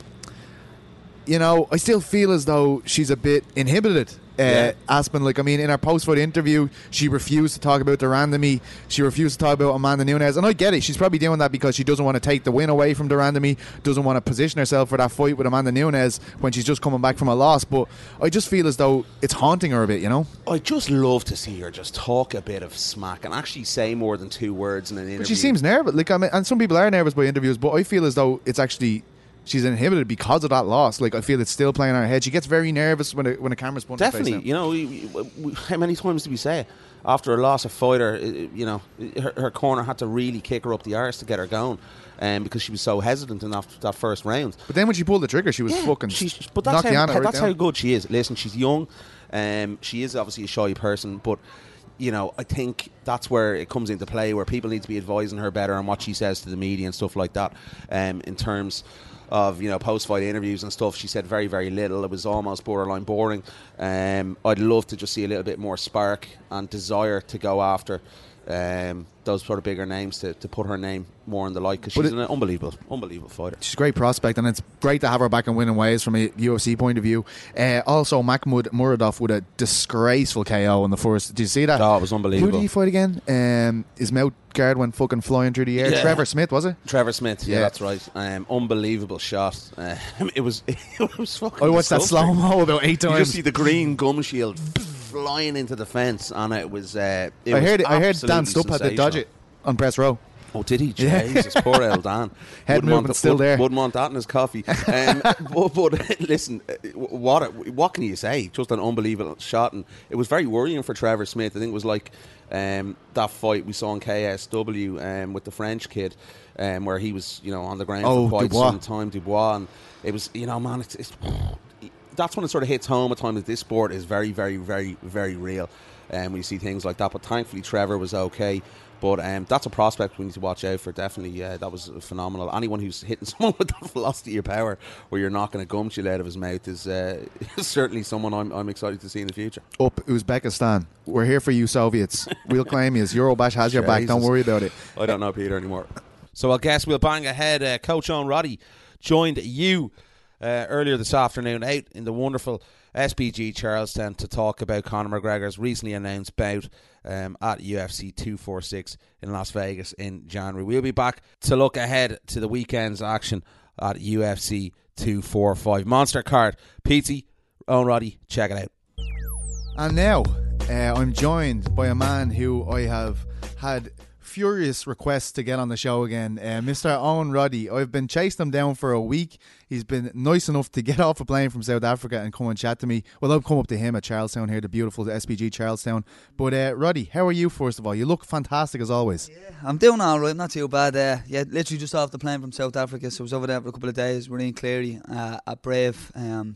you know, I still feel as though she's a bit inhibited. Aspen, like, I mean, in her post-fight interview, she refused to talk about de Randamie. She refused to talk about Amanda Nunes, and I get it. She's probably doing that because she doesn't want to take the win away from de Randamie, doesn't want to position herself for that fight with Amanda Nunes when she's just coming back from a loss. But I just feel as though it's haunting her a bit, you know. I just love to see her just talk a bit of smack and actually say more than 2 words in an interview. But she seems nervous. Like, I mean, and some people are nervous by interviews, but I feel as though it's actually, she's inhibited because of that loss. Like, I feel it's still playing in her head. She gets very nervous when a camera's pointing at her face. Definitely. You know, how many times do we say it? After a loss, a fighter, you know, her corner had to really kick her up the arse to get her going, because she was so hesitant in that first round. But then when she pulled the trigger, she was fucking. But that's how good she is. Listen, she's young. She is obviously a shy person, but you know, I think that's where it comes into play, where people need to be advising her better on what she says to the media and stuff like that. In terms of, you know, post-fight interviews and stuff, she said very, very little. It was almost borderline boring. I'd love to just see a little bit more spark and desire to go after those sort of bigger names, to put her name more in the light, because she's an unbelievable fighter. She's a great prospect, and it's great to have her back in winning ways from a UFC point of view. Also, Makhmud Muradov with a disgraceful KO in the first. Did you see that? Oh, it was unbelievable. Who did he fight again? His mouth guard went fucking flying through the air. Yeah. Trevor Smith, was it? Trevor Smith, yeah, that's right. Unbelievable shot. It was fucking I watched that slow-mo about 8 times. You just see the green gum shield flying into the fence, and it was. I heard Dan Stupp had to dodge it on press row. Oh, did he? Jesus, poor old Dan. Head movement's still there. Wouldn't want that in his coffee. But listen, what can you say? Just an unbelievable shot, and it was very worrying for Trevor Smith. I think it was like that fight we saw in KSW with the French kid, where he was, you know, on the ground for quite some time, Dubois, and it was, you know, man, it's that's when it sort of hits home at times that this sport is very, very, very, very real. When you see things like that, but thankfully Trevor was okay. But that's a prospect we need to watch out for, definitely. That was phenomenal. Anyone who's hitting someone with that velocity of power where you're knocking a gum shield out of his mouth is certainly someone I'm excited to see in the future. Up Uzbekistan. We're here for you, Soviets. We'll claim you. Eurobash has your back. Don't worry about it. I don't know Peter anymore. So I guess we'll bang ahead. Coach Owen Roddy joined you earlier this afternoon out in the wonderful SBG Charlestown to talk about Conor McGregor's recently announced bout at UFC 246 in Las Vegas in January. We'll be back to look ahead to the weekend's action at UFC 245. Monster card. Petey, Owen Roddy, check it out. And now I'm joined by a man who I have had furious requests to get on the show again, Mr. Owen Roddy. I've been chasing him down for a week. He's been nice enough to get off a plane from South Africa and come and chat to me. Well, I've come up to him at Charlestown here, the beautiful SBG Charlestown. But Roddy, how are you, first of all? You look fantastic as always. Yeah, I'm doing all right, not too bad. Yeah, literally just off the plane from South Africa, so I was over there for a couple of days. We're in Cleary at Brave, and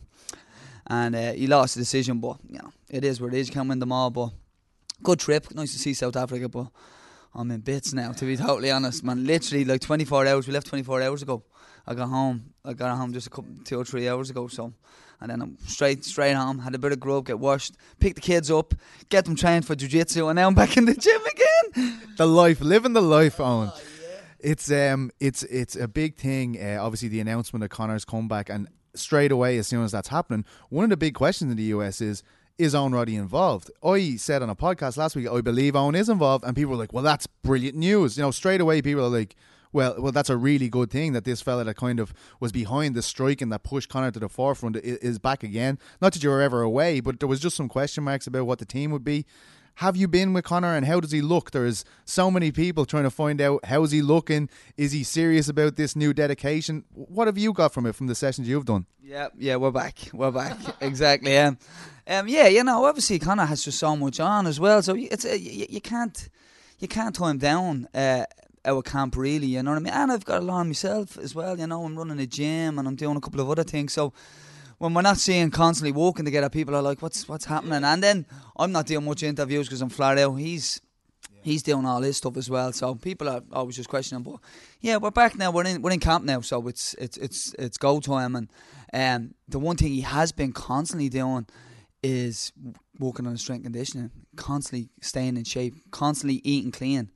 he lost the decision, but you know, it is what it is. You can't win them all, but good trip. Nice to see South Africa, but I'm in bits now, to be totally honest, man. Literally, like 24 hours. We left 24 hours ago. I got home just 2 or 3 hours ago. So, and then I'm straight home. Had a bit of grub, get washed, pick the kids up, get them trained for jiu-jitsu, and now I'm back in the gym again. The life, living the life, Owen. Oh, yeah. It's a big thing. Obviously, the announcement of Conor's comeback, and straight away, as soon as that's happening, one of the big questions in the US is Owen Roddy involved? I said on a podcast last week, I believe Owen is involved, and people were like, well, that's brilliant news. You know, straight away people are like, well, that's a really good thing that this fella that kind of was behind the strike and that pushed Conor to the forefront is back again. Not that you were ever away, but there was just some question marks about what the team would be. Have you been with Conor, and how does he look? There's so many people trying to find out, how's he looking? Is he serious about this new dedication? What have you got from it, from the sessions you've done? Yeah, we're back. Exactly. Yeah, you know, obviously Conor has just so much on as well, so it's you can't tie him down our camp, really, you know what I mean? And I've got a lot on myself as well, you know. I'm running a gym and I'm doing a couple of other things, so when we're not seeing constantly walking together, people are like, what's happening? And then I'm not doing much interviews because I'm flat out. He's doing all his stuff as well, so people are always just questioning. But yeah, we're back now. We're in camp now, so it's go time. And the one thing he has been constantly doing is working on his strength conditioning, constantly staying in shape, constantly eating clean.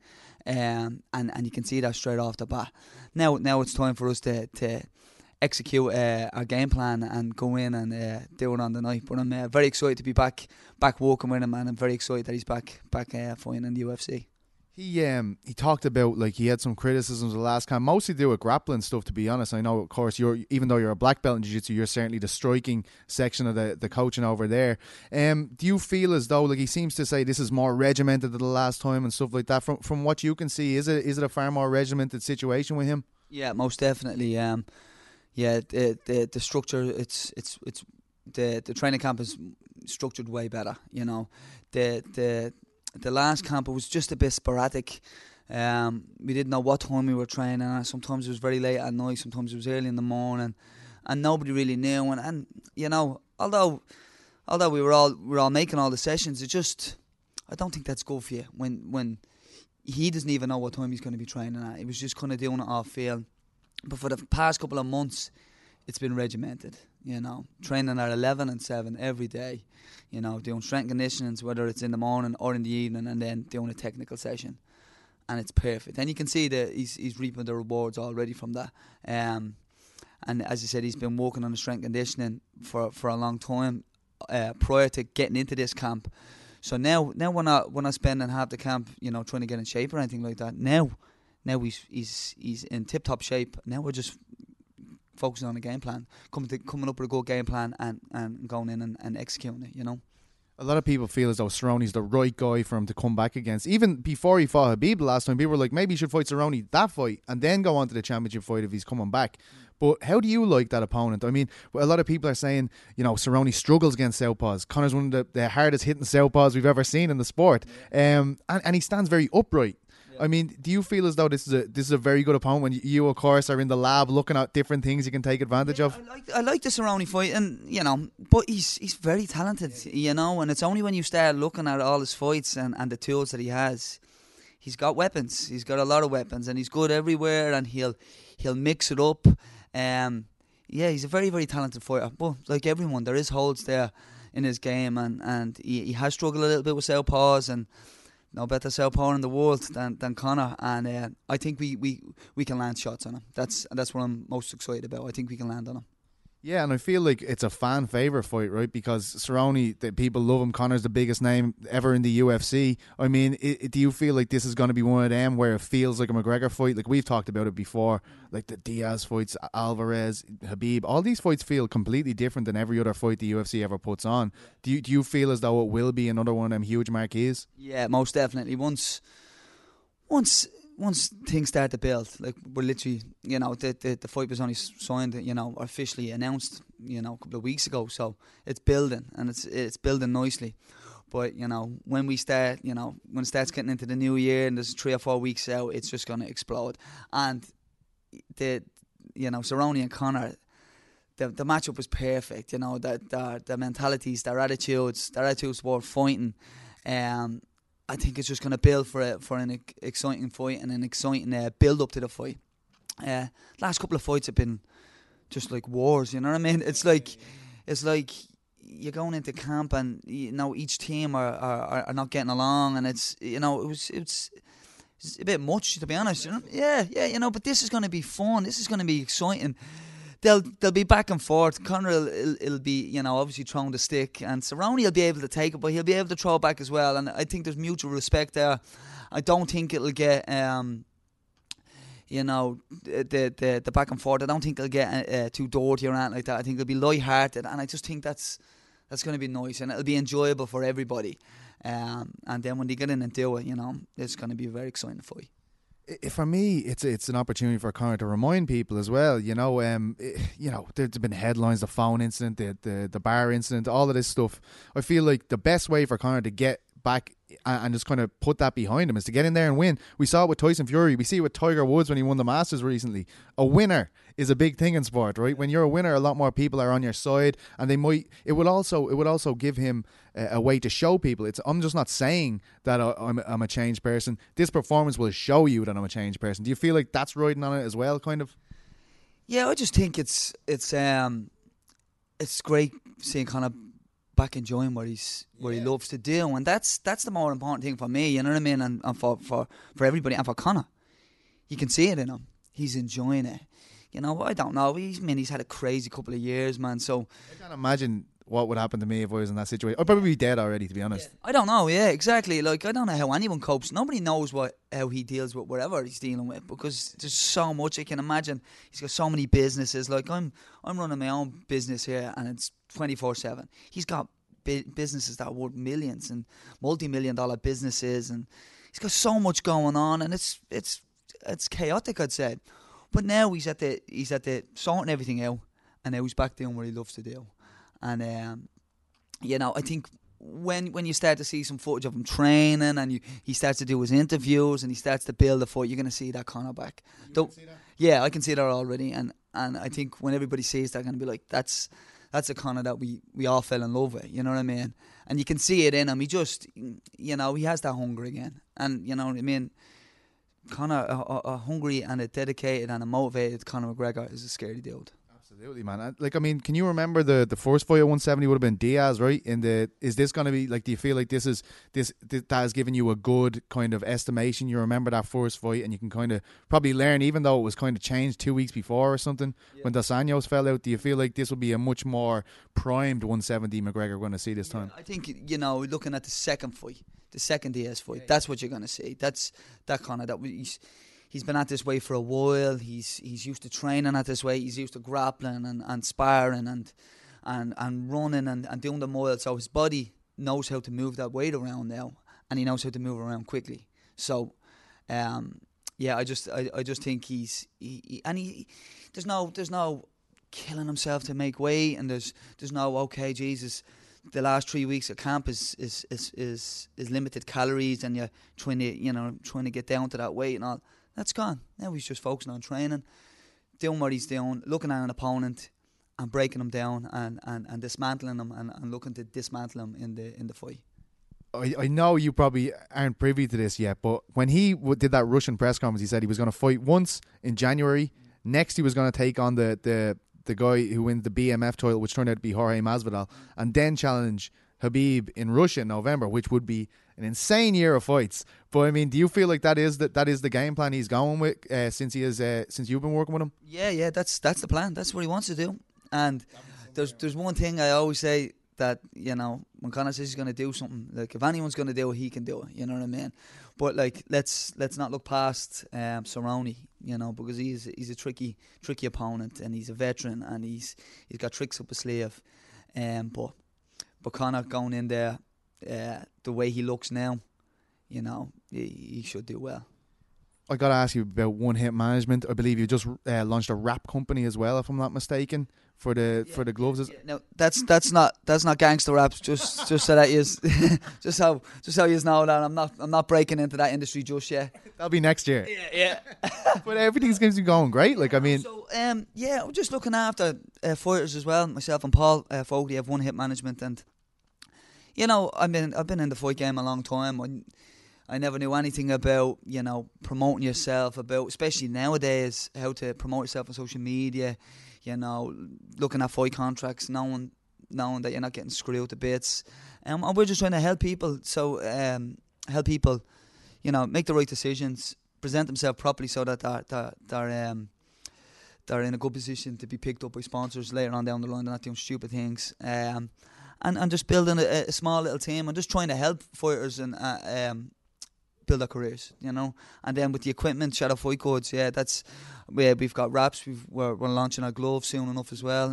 and you can see that straight off the bat. Now it's time for us to execute our game plan and go in and do it on the night. But I'm very excited to be back working with him, and I'm very excited that he's back fighting in the UFC. He talked about, like, he had some criticisms the last camp, mostly to do with grappling stuff, to be honest. I know, of course, even though you're a black belt in jiu-jitsu, you're certainly the striking section of the coaching over there. Do you feel as though, like, he seems to say this is more regimented than the last time and stuff like that? From what you can see, is it a far more regimented situation with him? Yeah, most definitely. The structure, it's the training camp is structured way better. You know, the last camp, it was just a bit sporadic. We didn't know what time we were training. Sometimes it was very late at night, sometimes it was early in the morning, and nobody really knew. And you know, although we were all making all the sessions, I don't think that's good for you when he doesn't even know what time he's going to be training at. He was just kind of doing it off field. But for the past couple of months, it's been regimented. You know, training at 11 and 7 every day. You know, doing strength conditionings, whether it's in the morning or in the evening, and then doing a technical session, and it's perfect. And you can see that he's reaping the rewards already from that. And as you said, he's been working on the strength conditioning for a long time prior to getting into this camp. So now we're not spending half the camp, you know, trying to get in shape or anything like that. Now he's in tip-top shape. Now we're just focusing on the game plan, coming up with a good game plan and going in and executing it, you know. A lot of people feel as though Cerrone's the right guy for him to come back against. Even before he fought Khabib last time, people were like, maybe he should fight Cerrone that fight and then go on to the championship fight if he's coming back. But how do you like that opponent? I mean, a lot of people are saying, you know, Cerrone struggles against southpaws. Conor's one of the hardest hitting southpaws we've ever seen in the sport. And he stands very upright. I mean, do you feel as though this is a very good opponent when you, of course, are in the lab looking at different things you can take advantage of? I like the Cerrone fight, and you know, but he's very talented, you know, and it's only when you start looking at all his fights and the tools that he has. He's got weapons. He's got a lot of weapons, and he's good everywhere, and he'll mix it up. He's a very, very talented fighter. But like everyone, there is holes there in his game, and he has struggled a little bit with southpaws, and no better southpaw in the world than Conor, and I think we can land shots on him. That's what I'm most excited about. I think we can land on him. Yeah, and I feel like it's a fan favourite fight, right? Because Cerrone, the people love him. Conor's the biggest name ever in the UFC. I mean, do you feel like this is going to be one of them where it feels like a McGregor fight? Like we've talked about it before, like the Diaz fights, Alvarez, Khabib. All these fights feel completely different than every other fight the UFC ever puts on. Do you feel as though it will be another one of them huge marquees? Yeah, most definitely. Once things start to build, like we're literally, you know, the fight was only signed, you know, officially announced, you know, a couple of weeks ago. So it's building, and it's building nicely. But you know, when it starts getting into the new year and there's 3 or 4 weeks out, it's just going to explode. And Cerrone and Conor, the matchup was perfect. You know, their mentalities, their attitudes toward fighting. I think it's just going to build for an exciting fight and an exciting build up to the fight. Last couple of fights have been just like wars, you know what I mean? It's like you're going into camp and you know each team are not getting along, and it's, you know, it's a bit much, to be honest. You know? Yeah, you know. But this is going to be fun. This is going to be exciting. They'll be back and forth. Conor will be, you know, obviously throwing the stick, and Cerrone will be able to take it, but he'll be able to throw it back as well. And I think there's mutual respect there. I don't think it'll get, you know, the back and forth. I don't think it'll get too dirty or anything like that. I think it'll be light-hearted, and I just think that's going to be nice, and it'll be enjoyable for everybody. And then when they get in and do it, you know, it's going to be a very exciting fight. For me, it's an opportunity for Conor to remind people as well. You know, there's been headlines, the phone incident, the bar incident, all of this stuff. I feel like the best way for Conor to get back and just kind of put that behind him is to get in there and win. We saw it with Tyson Fury. We see it with Tiger Woods when he won the Masters recently. A winner is a big thing in sport, right? When you're a winner, a lot more people are on your side, and it would also give him a way to show people. I'm just not saying that I'm a changed person. This performance will show you that I'm a changed person. Do you feel like that's riding on it as well, kind of? Yeah, I just think it's great seeing Conor back enjoying what he loves to do, and that's the more important thing for me. You know what I mean? And for everybody, and for Conor, you can see it in him. He's enjoying it. You know, I don't know. He's had a crazy couple of years, man. So I can't imagine what would happen to me if I was in that situation. I'd probably be dead already, to be honest. I don't know. Yeah, exactly. Like, I don't know how anyone copes. Nobody knows how he deals with whatever he's dealing with, because there's so much. I can imagine he's got so many businesses. Like, I'm running my own business here, and it's 24/7. He's got businesses that are worth millions and multi-million-dollar businesses, and he's got so much going on, and it's chaotic, I'd say. But now he's at the sorting everything out, and now he's back doing what he loves to do. And you know, I think when you start to see some footage of him training, and he starts to do his interviews, and he starts to build a fight, you're going to see that Conor back. Yeah, I can see that already, and I think when everybody sees that, they're going to be like, that's a Conor that we all fell in love with. You know what I mean? And you can see it in him. He just, you know, he has that hunger again, and you know what I mean. Conor, a hungry and a dedicated and a motivated Conor McGregor is a scary dude. Absolutely, man. Like, I mean, can you remember the first fight at 170 would have been Diaz, right? Is this going to be like? Do you feel like this that has given you a good kind of estimation? You remember that first fight, and you can kind of probably learn, even though it was kind of changed 2 weeks before or something when Dos Anjos fell out. Do you feel like this will be a much more primed 170 McGregor we're going to see this time? I think, you know, looking at the second fight, the second Diaz fight, that's what you're going to see. That's that Conor that he's been at this way for a while. He's used to training at this way. He's used to grappling and sparring and running and doing the miles. So his body knows how to move that weight around now, and he knows how to move around quickly. So, I just think he's there's no killing himself to make weight, and there's no okay, Jesus, the last 3 weeks of camp is limited calories, and you're trying to get down to that weight and all. That's gone. Now he's just focusing on training, doing what he's doing, looking at an opponent and breaking him down and dismantling him and looking to dismantle him in the fight. I know you probably aren't privy to this yet, but when he did that Russian press conference, he said he was going to fight once in January. Next, he was going to take on the guy who wins the BMF title, which turned out to be Jorge Masvidal, and then challenge Khabib in Russia in November, which would be an insane year of fights. But I mean, do you feel like that is the game plan he's going with since you've been working with him? Yeah, that's the plan. That's what he wants to do. And there's one thing I always say, that, you know, when Conor says he's going to do something, like, if anyone's going to do it, he can do it. You know what I mean? But like, let's not look past Cerrone, you know, because he's a tricky opponent, and he's a veteran, and he's got tricks up his sleeve. But Conor going in there, the way he looks now, you know, he should do well. I got to ask you about One Hit Management. I believe you just launched a wrap company as well, if I'm not mistaken, for the gloves. No, that's not gangster raps. Just so that you just so you know that I'm not breaking into that industry just yet. That'll be next year. Yeah. But everything's going to be going great. Like, I mean, so I'm just looking after fighters as well. Myself and Paul Fogarty have One Hit Management, and you know, I've been in the fight game a long time. I never knew anything about, you know, promoting yourself, about, especially nowadays, how to promote yourself on social media, you know, looking at fight contracts, knowing that you're not getting screwed to bits. And we're just trying to help people. So, you know, make the right decisions, present themselves properly, so that they're in a good position to be picked up by sponsors later on down the line. They're not doing stupid things. And just building a small little team, and just trying to help fighters and build their careers, you know. And then with the equipment, Shadow Fight Codes, we've got wraps. We're launching our gloves soon enough as well.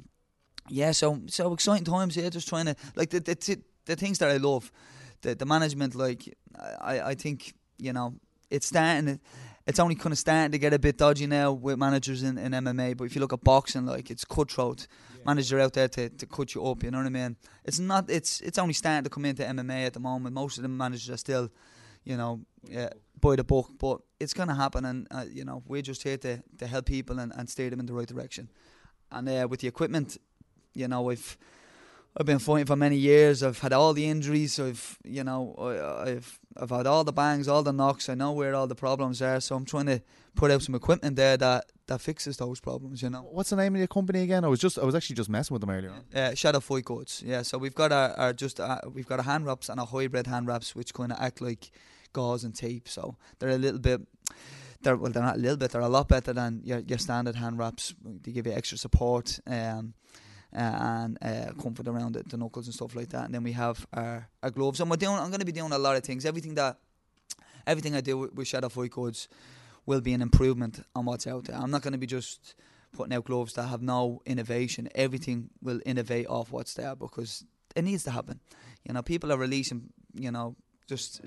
So exciting times. Yeah, just trying to, like, the things that I love, the management. Like, I think, you know, it's only kind of starting to get a bit dodgy now with managers in MMA. But if you look at boxing, like, it's cutthroat. Managers are out there to cut you up. You know what I mean? It's not. It's only starting to come into MMA at the moment. Most of the managers are still, you know, by the book, but it's going to happen, and you know, we're just here to help people and steer them in the right direction. And with the equipment, you know, I've been fighting for many years. I've had all the injuries. I've had all the bangs, all the knocks. I know where all the problems are. So I'm trying to put out some equipment there that fixes those problems. What's the name of your company again? I was actually just messing with them earlier on. Shadow Fight Codes. Yeah. So we've got we've got a hand wraps and a hybrid hand wraps which kind of act like gauze and tape. So they're a little bit. They're not a little bit. They're a lot better than your standard hand wraps. They give you extra support. And comfort around the knuckles and stuff like that. And then we have our gloves. And I'm going to be doing a lot of things. Everything I do with Shadow Fight Codes will be an improvement on what's out there. I'm not going to be just putting out gloves that have no innovation. Everything will innovate off what's there because it needs to happen. People are releasing, it's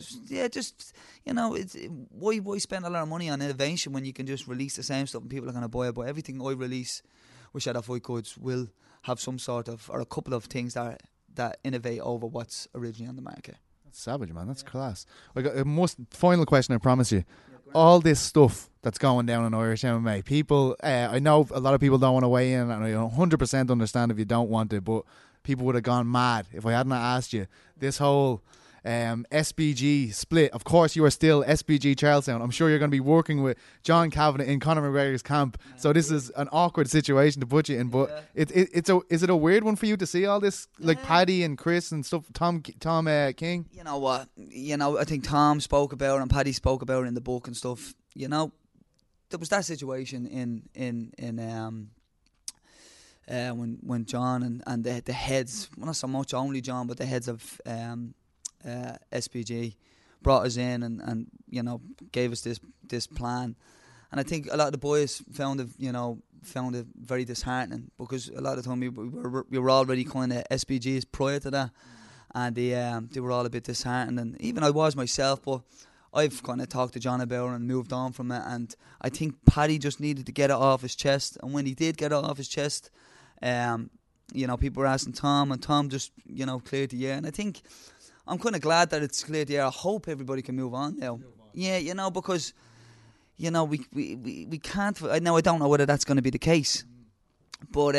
why spend a lot of money on innovation when you can just release the same stuff and people are going to buy it. But everything I release with Shadow Fight Codes will have some sort of, or a couple of things that innovate over what's originally on the market. That's savage, man. That's class. I got a final question, I promise you. All this stuff that's going down in Irish MMA, people, I know a lot of people don't want to weigh in, and I 100% understand if you don't want to, but people would have gone mad if I hadn't asked you. This whole SBG split. Of course, you are still SBG Charlestown. I'm sure you're going to be working with John Kavanagh in Conor McGregor's camp. So this is an awkward situation to put you in. But is it a weird one for you to see all this, like Paddy and Chris and stuff? Tom King. You know what? I think Tom spoke about it and Paddy spoke about it in the book and stuff. There was that situation in when John and the heads, well, not so much only John, but the heads of SPG brought us in and gave us this plan, and I think a lot of the boys found it very disheartening because a lot of the time we were already kind of SPGs prior to that, and they were all a bit disheartened, and even I was myself, but I've kind of talked to John about it and moved on from it, and I think Paddy just needed to get it off his chest, and when he did get it off his chest, people were asking Tom, and Tom just cleared the air, and I think I'm kind of glad that it's cleared the air. I hope everybody can move on now. Yeah, because we can't. I don't know whether that's going to be the case, but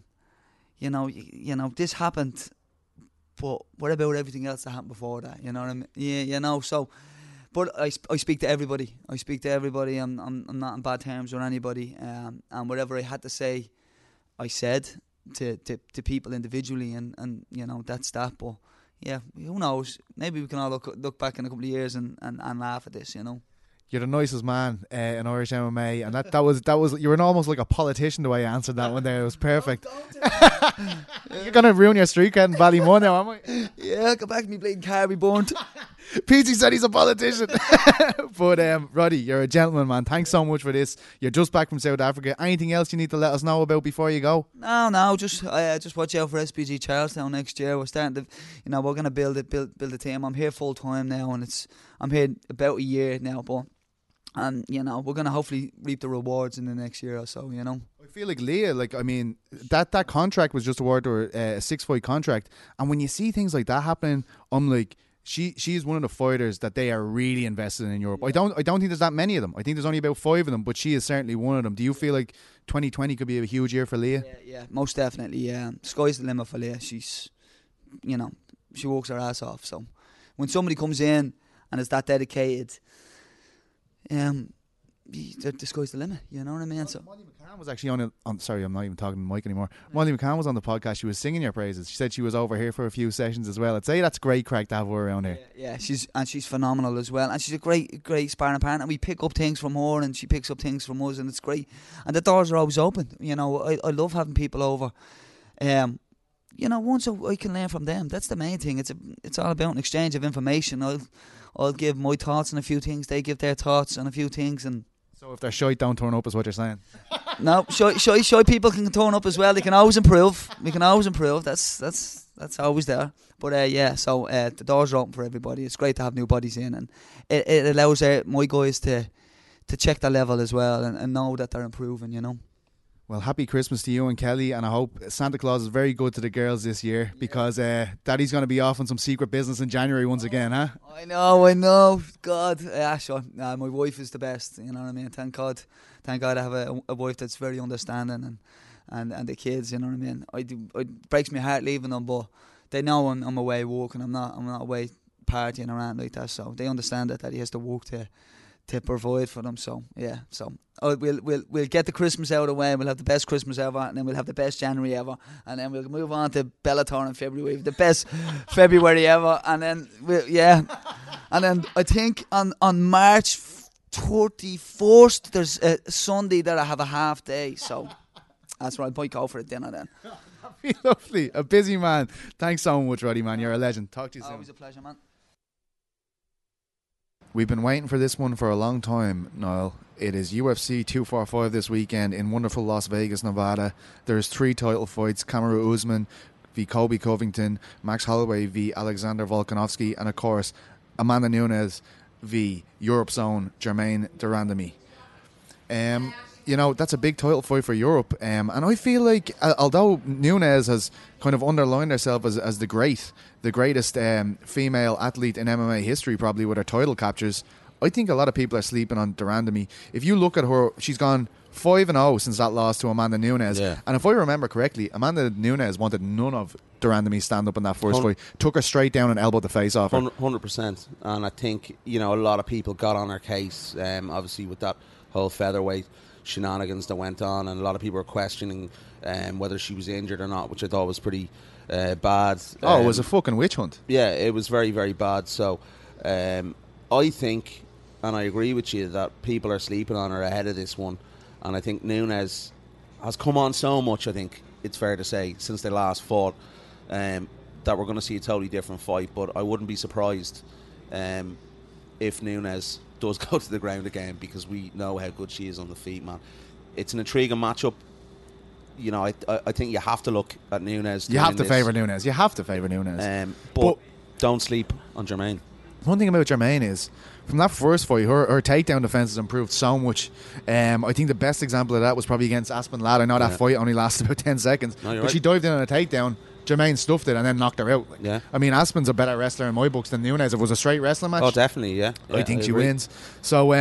this happened. But what about everything else that happened before that? You know what I mean? Yeah, So, but I speak to everybody. I'm not in bad terms with anybody. And whatever I had to say, I said to people individually, and that's that. But yeah, who knows? Maybe we can all look back in a couple of years and laugh at this, You're the nicest man in Irish MMA, and that was you were almost like a politician the way you answered that one there. It was perfect. You're gonna ruin your streak in Ballymun now, am I? Yeah, go back to me bleeding car be burnt. Peachy said he's a politician. But Roddy, you're a gentleman, man. Thanks so much for this. You're just back from South Africa. Anything else you need to let us know about before you go? No, just watch out for SPG Charlestown next year. We're starting to, we're gonna build a team. I'm here full time now, and I'm here about a year now, but. And we're gonna hopefully reap the rewards in the next year or so. I feel like Leah, that contract was just awarded her a 6-fight contract, and when you see things like that happening, I'm like, she's one of the fighters that they are really invested in Europe. I don't think there's that many of them. I think there's only about 5 of them, but she is certainly one of them. Do you feel like 2020 could be a huge year for Leah? Yeah, most definitely. Yeah, sky's the limit for Leah. She's, she works her ass off. So when somebody comes in and is that dedicated. The sky's the limit, you know what I mean? So Molly McCann was actually on sorry, I'm not even talking to Mike anymore. Molly McCann was on the podcast. She was singing your praises. She said she was over here for a few sessions as well. I'd say that's great crack to have her around here. Yeah, she's phenomenal as well, and she's a great sparring partner. We pick up things from her, and she picks up things from us, and it's great. And the doors are always open. I love having people over. Once I can learn from them. That's the main thing. It's all about an exchange of information. I'll give my thoughts on a few things. They give their thoughts on a few things, and so if they're shy, don't turn up, is what you're saying. No, shy people can turn up as well. They can always improve. We can always improve. That's always there. But the doors are open for everybody. It's great to have new bodies in, and it allows my guys to check their level as well and know that they're improving. Well, happy Christmas to you and Kelly, and I hope Santa Claus is very good to the girls this year, because Daddy's going to be off on some secret business in January once again, huh? I know. God, sure. My wife is the best. You know what I mean? Thank God I have a wife that's very understanding, and the kids. You know what I mean? It breaks my heart leaving them, but they know I'm away working. I'm not away partying around like that. So they understand that he has to work to provide for them. So yeah, we'll get the Christmas out of the way. We'll have the best Christmas ever, and then we'll have the best January ever, and then we'll move on to Bellator in February, the best February ever, and then and then I think on March 31st there's a Sunday that I have a half day, so that's where I might go for a dinner then. Lovely, a busy man. Thanks so much, Roddy, man. You're a legend. Talk to you soon. Always a pleasure, man. We've been waiting for this one for a long time, Niall. It is UFC 245 this weekend in wonderful Las Vegas, Nevada. There's 3 title fights: Kamaru Usman v Colby Covington, Max Holloway v Alexander Volkanovski, and of course Amanda Nunes v Europe's own Germaine de Randamie. You know, that's a big title fight for Europe, and I feel like although Nunes has kind of underlined herself as the greatest female athlete in MMA history, probably with her title captures, I think a lot of people are sleeping on de Randamie. If you look at her, she's gone 5-0 since that loss to Amanda Nunes, and if I remember correctly, Amanda Nunes wanted none of de Randamie's stand up in that first fight, took her straight down and elbowed the face off her. 100%, and I think, you know, a lot of people got on her case, obviously with that whole featherweight shenanigans that went on, and a lot of people were questioning whether she was injured or not, which I thought was pretty bad. It was a fucking witch hunt. Yeah, it was very, very bad. So I think, and I agree with you, that people are sleeping on her ahead of this one, and I think Nunes has come on so much, I think it's fair to say, since they last fought, that we're going to see a totally different fight. But I wouldn't be surprised if Nunes does go to the ground again, because we know how good she is on the feet, man. It's an intriguing matchup. You know, I think you have to look at Nunes. You have to favour Nunes. You have to favour Nunes. But don't sleep on Germaine. One thing about Germaine is, from that first fight, her takedown defence has improved so much. I think the best example of that was probably against Aspen Ladd. I know that fight only lasted about 10 seconds, but she dived in on a takedown. Jermaine stuffed it and then knocked her out. I mean, Aspen's a better wrestler in my books than Nunes. If it was a straight wrestling match, oh, definitely, I think she wins. So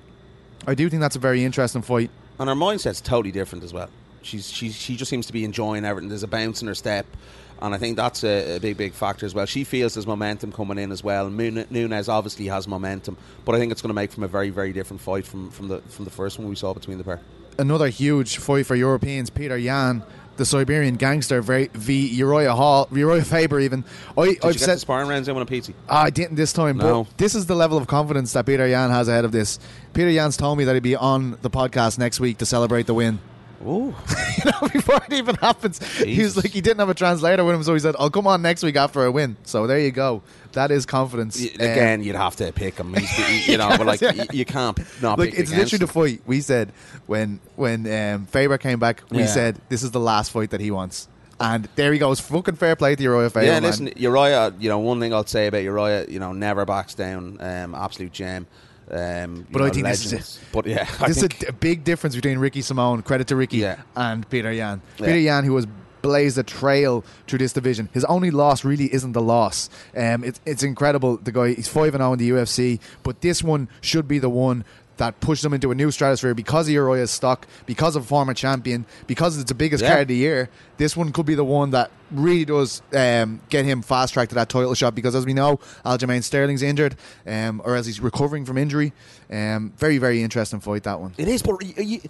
I do think that's a very interesting fight. And her mindset's totally different as well. She just seems to be enjoying everything. There's a bounce in her step, and I think that's a big factor as well. She feels there's momentum coming in as well. Nunes obviously has momentum, but I think it's going to make from a very, very different fight from the first one we saw between the pair. Another huge fight for Europeans: Peter Yan, the Siberian gangster, v Uriah Faber. Even I've said the sparring rounds in on a pizza. I didn't this time, no. But this is the level of confidence that Peter Yan has ahead of this. Peter Yan's told me that he'd be on the podcast next week to celebrate the win. Oh, before it even happens, Jesus. He was like, he didn't have a translator with him, so he said, "I'll come on next week after a win." So there you go. That is confidence. Again, you'd have to pick him, but like you can't not like, pick. It's literally the fight we said when Faber came back. We said this is the last fight that he wants. And there he goes. Fucking fair play to Uriah Faber. Yeah, listen, Uriah. One thing I'll say about Uriah, never backs down. Absolute gem. But I think this is a big difference between Ricky Simone, credit to Ricky, and Peter Yan. Peter Yan, who has blazed a trail through this division. His only loss really isn't the loss. It's incredible. The guy, he's 5-0 in the UFC, but this one should be the one that pushed him into a new stratosphere because of Uriah's stock, because of former champion, because it's the biggest card of the year. This one could be the one that really does get him fast track to that title shot, because as we know, Aljamain Sterling's injured, or as he's recovering from injury. Very, very interesting fight, that one. It is, but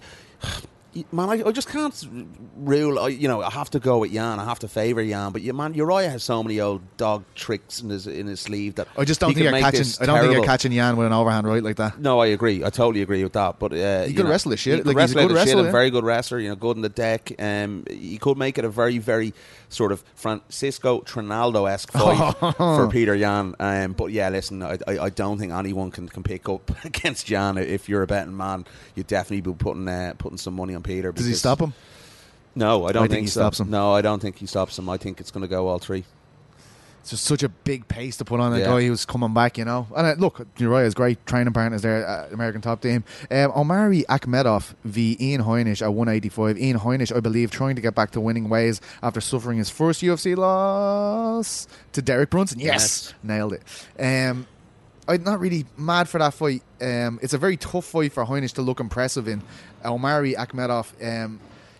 man, I just can't rule. I have to go with Yan. I have to favour Yan. But man, Uriah has so many old dog tricks in his sleeve that I just don't think you're catching. I don't think you're catching Yan with an overhand right like that. No, I agree. I totally agree with that. But he could wrestle the shit. He's a good wrestler, very good wrestler. Good in the deck. He could make it a very, very sort of Francisco Trinaldo-esque fight for Peter Yan. But yeah, listen, I don't think anyone can pick up against Yan. If you're a betting man, you'd definitely be putting some money on Peter. Does he stop him? No, I don't think he so. stops him. No, I don't think he stops him. I think it's going to go all three. It's just such a big pace to put on a guy who's coming back, And look, Uriah's great training partners there at American Top Team. Omari Akhmedov v Ian Heinisch at 185. Ian Heinisch, I believe, trying to get back to winning ways after suffering his first UFC loss to Derek Brunson. Yes. Nailed it. I'm not really mad for that fight. It's a very tough fight for Heinisch to look impressive in. Omari Akhmedov,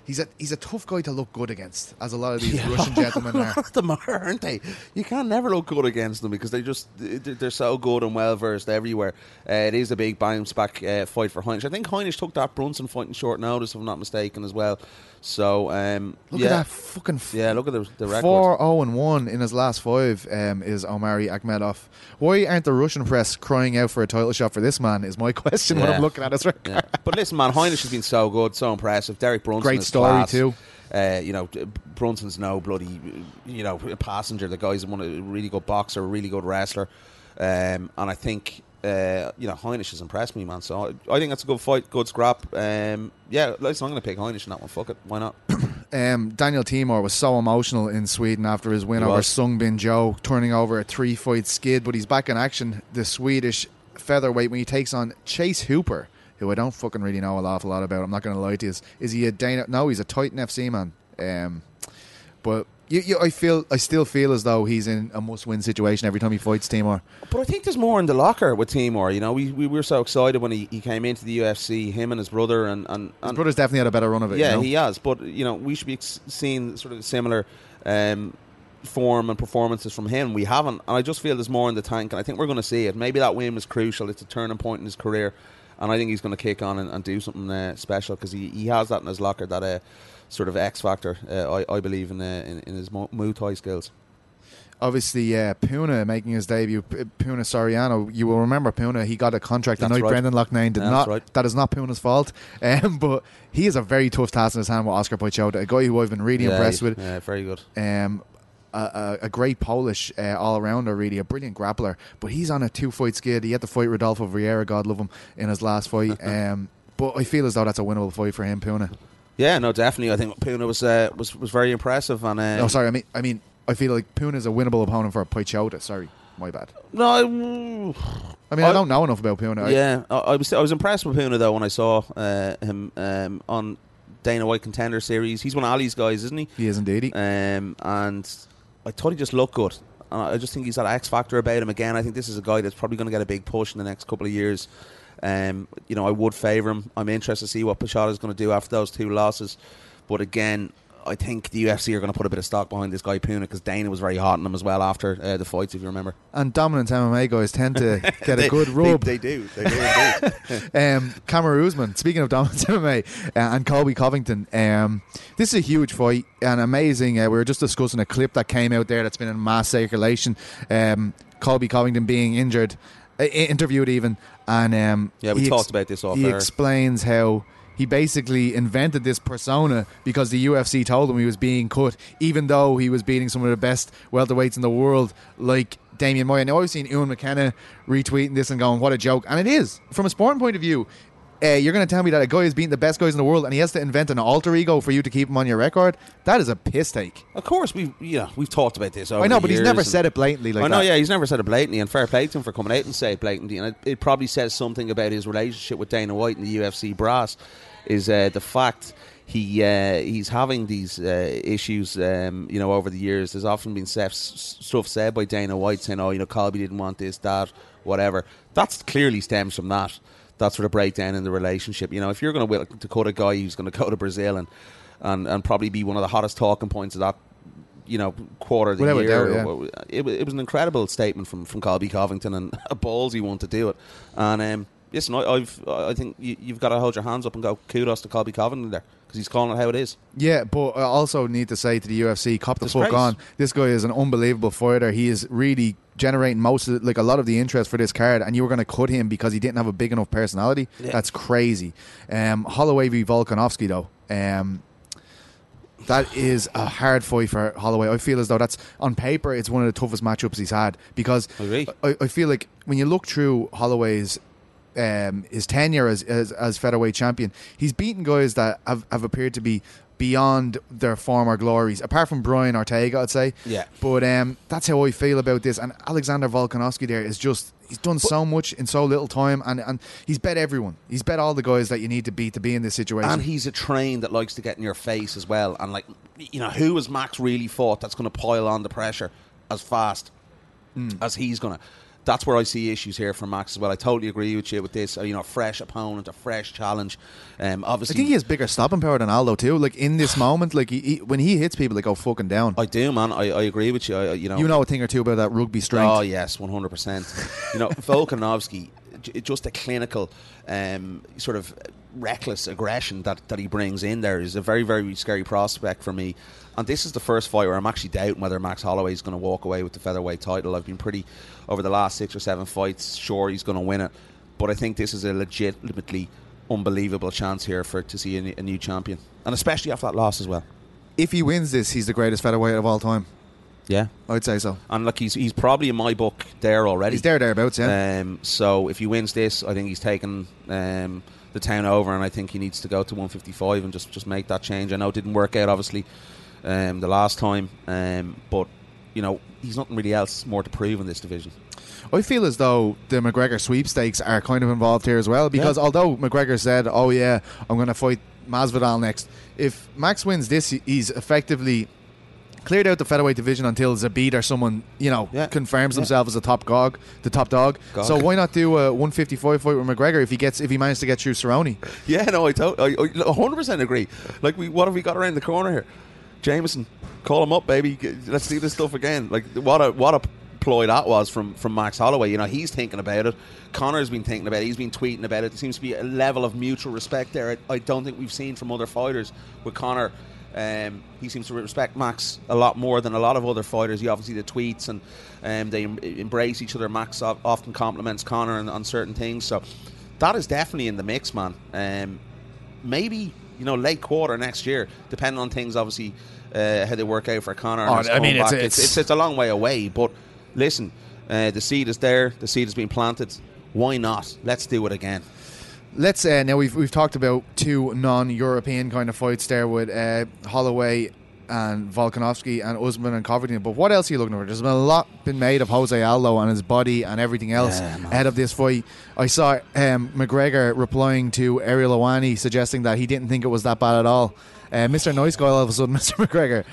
he's a tough guy to look good against, as a lot of these Russian gentlemen are. A lot of them are, aren't they? You can never look good against them because they're so good and well versed everywhere. It is a big bounce back fight for Heinisch. I think Heinisch took that Brunson fight in short notice, if I'm not mistaken, as well. So look at that fucking look at the record. 4-0-1 in his last 5 is Omari Akhmedov. Why aren't the Russian press crying out for a title shot for this man? Is my question when I'm looking at his record. Yeah. But listen, man, Heinisch has been so good, so impressive. Derek Brunson, great is story class. too. Brunson's no bloody, passenger. The guy's a really good boxer, a really good wrestler, and I think Heinisch has impressed me, man. So I think that's a good fight, good scrap. Listen, I'm going to pick Heinisch in that one. Fuck it, why not? Daniel Timur was so emotional in Sweden after his win over Sung Bin Jo, turning over a 3-fight skid, but he's back in action. The Swedish featherweight, when he takes on Chase Hooper, who I don't fucking really know an awful lot about. I'm not going to lie to you. Is he a Dana? No, he's a Titan FC man. But I still feel as though he's in a must-win situation every time he fights Timur. But I think there's more in the locker with Timur. We were so excited when he came into the UFC. Him and his brother and his brother's definitely had a better run of it. Yeah, he has. But we should be seeing sort of similar form and performances from him. We haven't, and I just feel there's more in the tank, and I think we're going to see it. Maybe that win was crucial. It's a turning point in his career, and I think he's going to kick on and do something special because he has that in his locker, that sort of X factor. I believe in his Muay Thai skills. Obviously, Puna making his debut. Puna Soriano, you will remember Puna. He got a contract the night Brendan Loughnane did not. Right. That is not Puna's fault. But he has a very tough task in his hand with Oscar Piechota, a guy who I've been really impressed with. Yeah, very good. A great Polish all-rounder, really, a brilliant grappler. But he's on a 2-fight skid. He had to fight Rodolfo Vieira, God love him, in his last fight. But I feel as though that's a winnable fight for him, Puna. Yeah, no, definitely. I think Puna was very impressive. And I mean, I feel like Puna's a winnable opponent for Piechota. Sorry, my bad. No, I don't know enough about Puna. I was impressed with Puna though when I saw him on Dana White Contender Series. He's one of Ali's guys, isn't he? He is indeed. And I thought he just looked good. I just think he's got an X factor about him again. I think this is a guy that's probably going to get a big push in the next couple of years. I would favour him. I'm interested to see what Piechota is going to do after those 2 losses. But again, I think the UFC are going to put a bit of stock behind this guy Puna because Dana was very hot on him as well after the fights, if you remember. And dominant MMA guys tend to get a good rub. They do. Kamaru Usman, speaking of dominant MMA, and Colby Covington. This is a huge fight and amazing. We were just discussing a clip that came out there that's been in mass circulation. Colby Covington being interviewed even. And we talked about this off air. He explains how he basically invented this persona because the UFC told him he was being cut, even though he was beating some of the best welterweights in the world, like Damian Maia. Now, I've seen Ewan McKenna retweeting this and going, what a joke. And it is. From a sporting point of view, you're going to tell me that a guy is beating the best guys in the world and he has to invent an alter ego for you to keep him on your record? That is a piss take. Of course, we've talked about this over I know, but he's never said it blatantly like that. He's never said it blatantly, and fair play to him for coming out and saying it blatantly. And it probably says something about his relationship with Dana White and the UFC brass, is the fact he's having these issues, over the years. There's often been stuff said by Dana White saying, Colby didn't want this, that, whatever. That clearly stems from that sort of breakdown in the relationship. If you're going to cut a guy who's going to go to Brazil and probably be one of the hottest talking points of that, quarter of the year. It was an incredible statement from Colby Covington, and a ballsy one to do it. And listen, I think you've got to hold your hands up and go kudos to Colby Covington there, because he's calling it how it is. Yeah, but I also need to say to the UFC, cop the fuck on. This guy is an unbelievable fighter. He is really generating a lot of the interest for this card, and you were going to cut him because he didn't have a big enough personality. Yeah. That's crazy. Holloway v Volkanovski though, that is a hard fight for Holloway. I feel as though that's, on paper, it's one of the toughest matchups he's had, because I feel like when you look through Holloway's his tenure as featherweight champion, he's beaten guys that have appeared to be beyond their former glories, apart from Brian Ortega, I'd say. Yeah. But that's how I feel about this. And Alexander Volkanovski there is just, he's done so much in so little time, and he's bet everyone. He's bet all the guys that you need to beat to be in this situation. And he's a train that likes to get in your face as well. And who has Max really fought that's going to pile on the pressure as fast as he's going to? that's where I see issues here for Max as well. I totally agree with you with this. A fresh opponent, a fresh challenge. Obviously, I think he has bigger stopping power than Aldo too. Like in this moment, like when he hits people, they go fucking down. I do, man. I agree with you. You know a thing or two about that rugby strength. Oh yes, 100%. Volkanovski, just a clinical, sort of reckless aggression that he brings in there is a very, very scary prospect for me. And this is the first fight where I'm actually doubting whether Max Holloway is going to walk away with the featherweight title. I've been pretty, over the last 6 or 7 fights, sure he's going to win it. But I think this is a legitimately unbelievable chance here to see a new champion. And especially after that loss as well. If he wins this, he's the greatest featherweight of all time. Yeah, I'd say so. And look, he's probably in my book there already. He's thereabouts, yeah. So if he wins this, I think he's taken the town over, and I think he needs to go to 155 and just make that change. I know it didn't work out, obviously, the last time, but he's nothing really else more to prove in this division. I feel as though the McGregor sweepstakes are kind of involved here as well, because although McGregor said, "Oh yeah, I'm going to fight Masvidal next," if Max wins this, he's effectively cleared out the featherweight division until Zabit or someone confirms himself as the top dog. So why not do a 155 fight with McGregor if he managed to get through Cerrone? Yeah, no, I 100% agree. Like, what have we got around the corner here? Jameson, call him up, baby. Let's do this stuff again. Like, what a ploy that was from Max Holloway. He's thinking about it. Conor's been thinking about it. He's been tweeting about it. There seems to be a level of mutual respect there I don't think we've seen from other fighters with Conor. He seems to respect Max a lot more than a lot of other fighters. He obviously the tweets and they embrace each other. Max often compliments Conor on certain things, so that is definitely in the mix, man. Maybe late quarter next year, depending on things, obviously how they work out for Conor. It's a long way away, but listen, the seed is there. The seed has been planted. Why not? Let's do it again. Let's now we've talked about 2 non-European kind of fights there with Holloway and Volkanovski and Usman and Covington. But what else are you looking for? There's been a lot been made of Jose Aldo and his body and everything else ahead of this fight. I saw McGregor replying to Ariel Helwani suggesting that he didn't think it was that bad at all. Mr. Nice Guy all of a sudden, Mr. McGregor.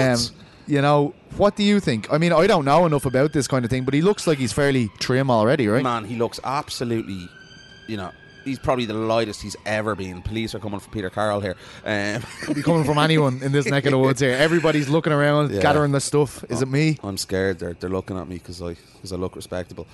What do you think? I mean, I don't know enough about this kind of thing, but he looks like he's fairly trim already, right? Man, he looks absolutely, he's probably the lightest he's ever been. Police are coming for Peter Carroll here. Could be coming from anyone in this neck of the woods here. Everybody's looking around, gathering the stuff. Is it me? I'm scared. They're looking at me because I look respectable.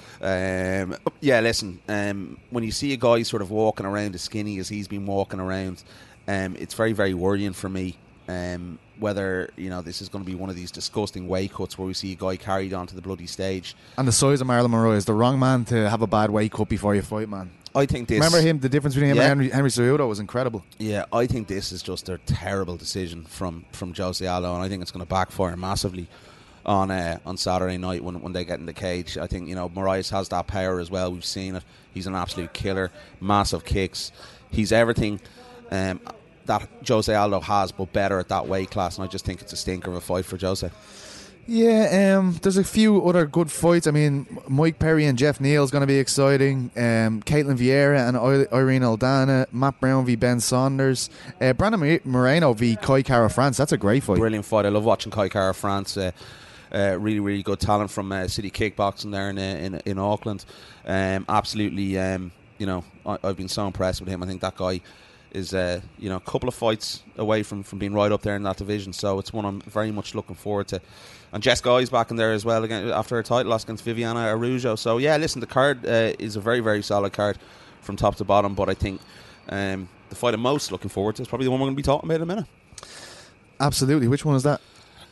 Listen. When you see a guy sort of walking around as skinny as he's been walking around, it's very, very worrying for me. Whether this is going to be one of these disgusting weight cuts where we see a guy carried onto the bloody stage. And the size of Marlon Moraes is the wrong man to have a bad weight cut before you fight, man. I think this. Remember him? The difference between him and Henry Cejudo was incredible. Yeah, I think this is just a terrible decision from Jose Aldo, and I think it's going to backfire massively on Saturday night when they get in the cage. I think Moraes has that power as well. We've seen it. He's an absolute killer. Massive kicks. He's everything that Jose Aldo has, but better at that weight class. And I just think it's a stinker of a fight for Jose. Yeah, there's a few other good fights. I mean, Mike Perry and Jeff Neal is going to be exciting. Caitlin Vieira and Irene Aldana. Matt Brown v Ben Saunders. Brandon Moreno v Kai Kara France. That's a great fight. Brilliant fight. I love watching Kai Kara France. Really, really good talent from City Kickboxing there in Auckland. Absolutely, I've been so impressed with him. I think that guy is a couple of fights away from being right up there in that division, so it's one I'm very much looking forward to. And Jess Guy's back in there as well again after her title loss against Viviana Araújo. So yeah, listen, the card is a very, very solid card from top to bottom, but I think the fight I'm most looking forward to is probably the one we're going to be talking about in a minute. Absolutely. Which one is that?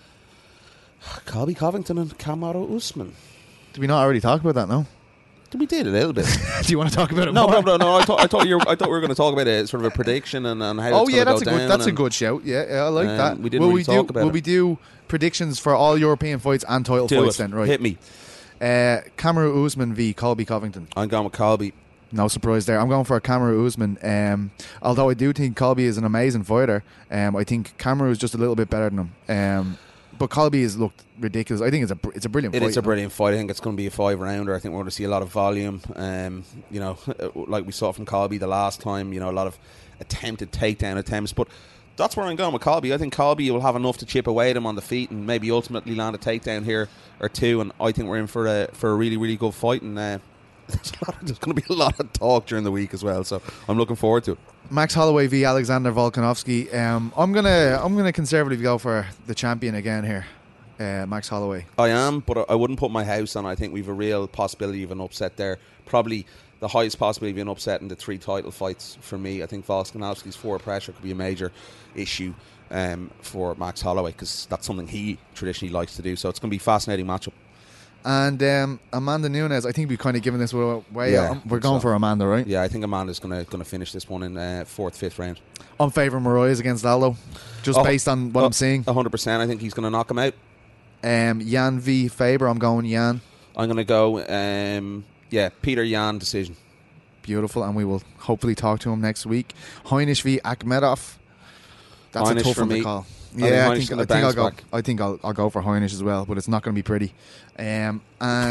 Colby Covington and Kamaru Usman. Did we not already talk about that, no? We did a little bit. Do you want to talk about it more? No. I thought we were going to talk about a sort of a prediction and how it's going to go down. That's a good shout. Yeah, I like that. We didn't talk about it. Will we do predictions for all European fights and title fights then? Right. Hit me. Kamaru Usman v Colby Covington. I'm going with Colby. No surprise there. I'm going for Kamaru Usman. Although I do think Colby is an amazing fighter, I think Kamaru is just a little bit better than him. But Colby has looked ridiculous. I think it's a brilliant fight. It's a brilliant fight. I think it's going to be a 5-rounder. I think we're going to see a lot of volume. Like we saw from Colby the last time, a lot of attempted takedown attempts. But That's where I'm going with Colby. I think Colby will have enough to chip away at him on the feet and maybe ultimately land a takedown here or two. And I think we're in for a really, really good fight. And there's going to be a lot of talk during the week as well. So I'm looking forward to it. Max Holloway v Alexander Volkanovski. I'm gonna conservatively go for the champion again here, Max Holloway. I am, but I wouldn't put my house on. I think we've a real possibility of an upset there. Probably the highest possibility of an upset in the 3 title fights for me. I think Volkanovski's forward pressure could be a major issue for Max Holloway, because that's something he traditionally likes to do. So it's going to be a fascinating matchup. And Amanda Nunes, I think we've kind of given this away. Yeah, We're going for Amanda, right? Yeah, I think Amanda's going to finish this one in 4th, 5th round. I'm favouring Moraes against Aldo, just based on what I'm seeing. 100%. I think he's going to knock him out. Jan v Faber, I'm going Jan. I'm going to go, Peter Yan decision. Beautiful, and we will hopefully talk to him next week. Heinisch v Akhmedov. That's Heinisch a tough for one me. to call. I I think I'll go. I think I'll go for Heinisch as well, but it's not going to be pretty. And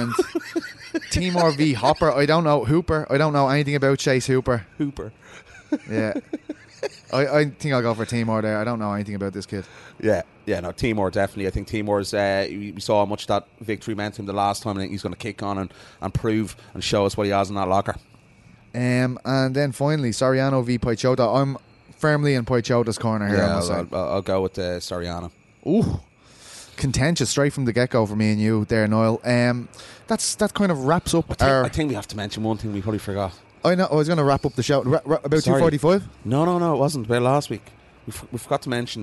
Timur v Hopper. I don't know Hooper. I don't know anything about Chase Hooper. Yeah. I think I'll go for Timur there. I don't know anything about this kid. Yeah, no, Timur definitely. I think Timur's. We saw how much that victory meant to him the last time. I think he's going to kick on and prove and show us what he has in that locker. And then finally, Soriano v Paichota. I'm firmly in Paichota's corner here. Yeah, I'll go with Soriano. Ooh, contentious straight from the get-go for me and you there, Niall. That kind of wraps up I think we have to mention one thing we probably forgot. I know. I was going to wrap up the show about 2:45. No, it wasn't. About last week, we forgot to mention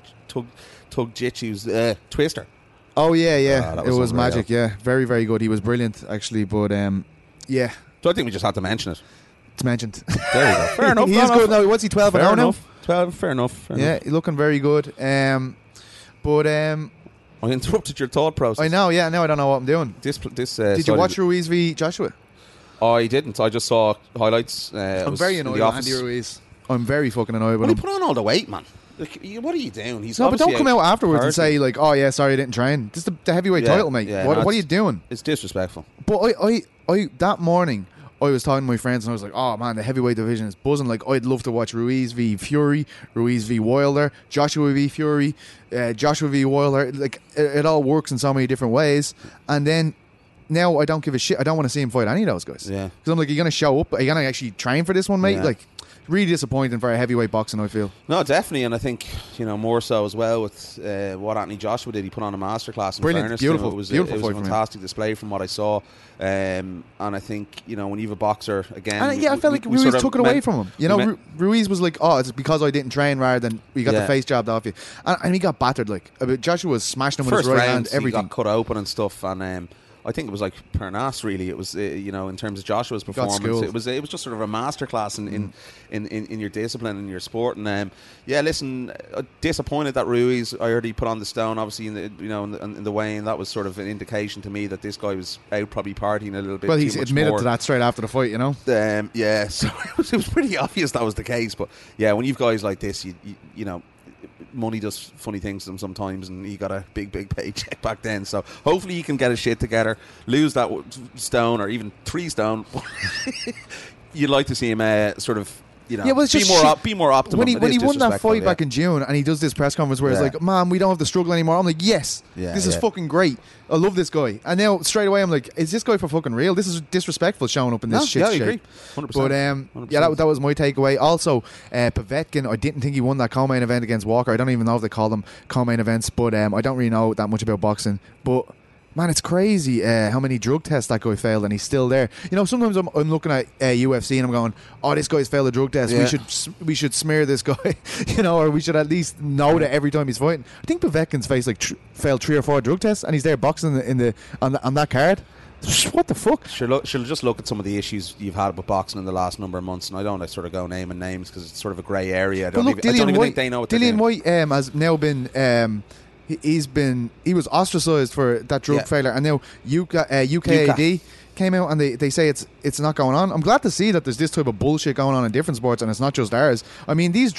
Tug Jitsu's Twister. Oh yeah. It was unreal. magic. Yeah, very, very good. He was brilliant actually. But yeah. So I think we just had to mention it. It's mentioned. There we go. Fair enough. He is good now. What's he, 12 Fair an hour now? enough. 12. Fair enough. Yeah, he's looking very good. But I interrupted your thought process. I know. Yeah, now I don't know what I'm doing. Did you watch Ruiz v Joshua? I didn't. I just saw highlights. I'm very annoyed with Andy Ruiz. I'm very fucking annoyed with him. He put on all the weight, man. Like, what are you doing? He's no, but don't come out afterwards and party. say like, "Oh yeah, sorry, I didn't train." This is the heavyweight title, mate. Yeah, what are you doing? It's disrespectful. But I that morning I was talking to my friends and I was like, "Oh man, the heavyweight division is buzzing." Like, I'd love to watch Ruiz v Fury, Ruiz v Wilder, Joshua v Fury, Joshua v Wilder. Like, it all works in so many different ways. And then now I don't give a shit. I don't want to see him fight any of those guys. Yeah, because I'm like, "Are you going to show up? Are you going to actually train for this one, mate?" Yeah. Like, really disappointing for a heavyweight boxing, I feel. No, definitely, and I think, more so as well with what Anthony Joshua did. He put on a masterclass. Brilliant, fairness, beautiful, it was beautiful a fight from fantastic display from what I saw. And I think, when you have a boxer again, I felt like Ruiz took it away from him. Ruiz was like, "Oh, it's because I didn't train," rather than we got the face jabbed off you, and he got battered. Like, Joshua was smashing him with his right hand, everything. He got cut open and stuff, and I think it was like Pernas. Really, it was in terms of Joshua's performance, it was just sort of a masterclass in your discipline and your sport. And listen, disappointed that Ruiz, I heard he put on the stone. Obviously, in the weigh-in, that was sort of an indication to me that this guy was out probably partying a little bit. Well, too he's much admitted more. to that straight after the fight. So it was pretty obvious that was the case. But yeah, when you've guys like this, you know. Money does funny things to them sometimes, and he got a big paycheck back then. So hopefully he can get his shit together, lose that stone or even 3 stone. You'd like to see him sort of, be more optimal. When he won that fight back in June, and he does this press conference where he's like, "Man, we don't have to struggle anymore." I'm like, "Yes, this is fucking great. I love this guy." And now straight away I'm like, "Is this guy for fucking real? This is disrespectful showing up in this shit I shape." agree. 100%. But 100%. That was my takeaway. Also, Povetkin, I didn't think he won that co-main event against Walker. I don't even know if they call them co-main events, but I don't really know that much about boxing. But man, it's crazy how many drug tests that guy failed, and he's still there. Sometimes I'm looking at UFC and I'm going, "Oh, this guy's failed a drug test. Yeah. We should smear this guy, or we should at least know that every time he's fighting." I think Povetkin's failed 3 or 4 drug tests, and he's there boxing on that card. What the fuck? She'll just look at some of the issues you've had with boxing in the last number of months, and I don't sort of go naming names because it's sort of a grey area. I don't even think they know what they're doing. Dillian White has now been. He was ostracised for that drug failure, and now UKAD came out and they say it's not going on. I'm glad to see that there's this type of bullshit going on in different sports, and it's not just ours. I mean, the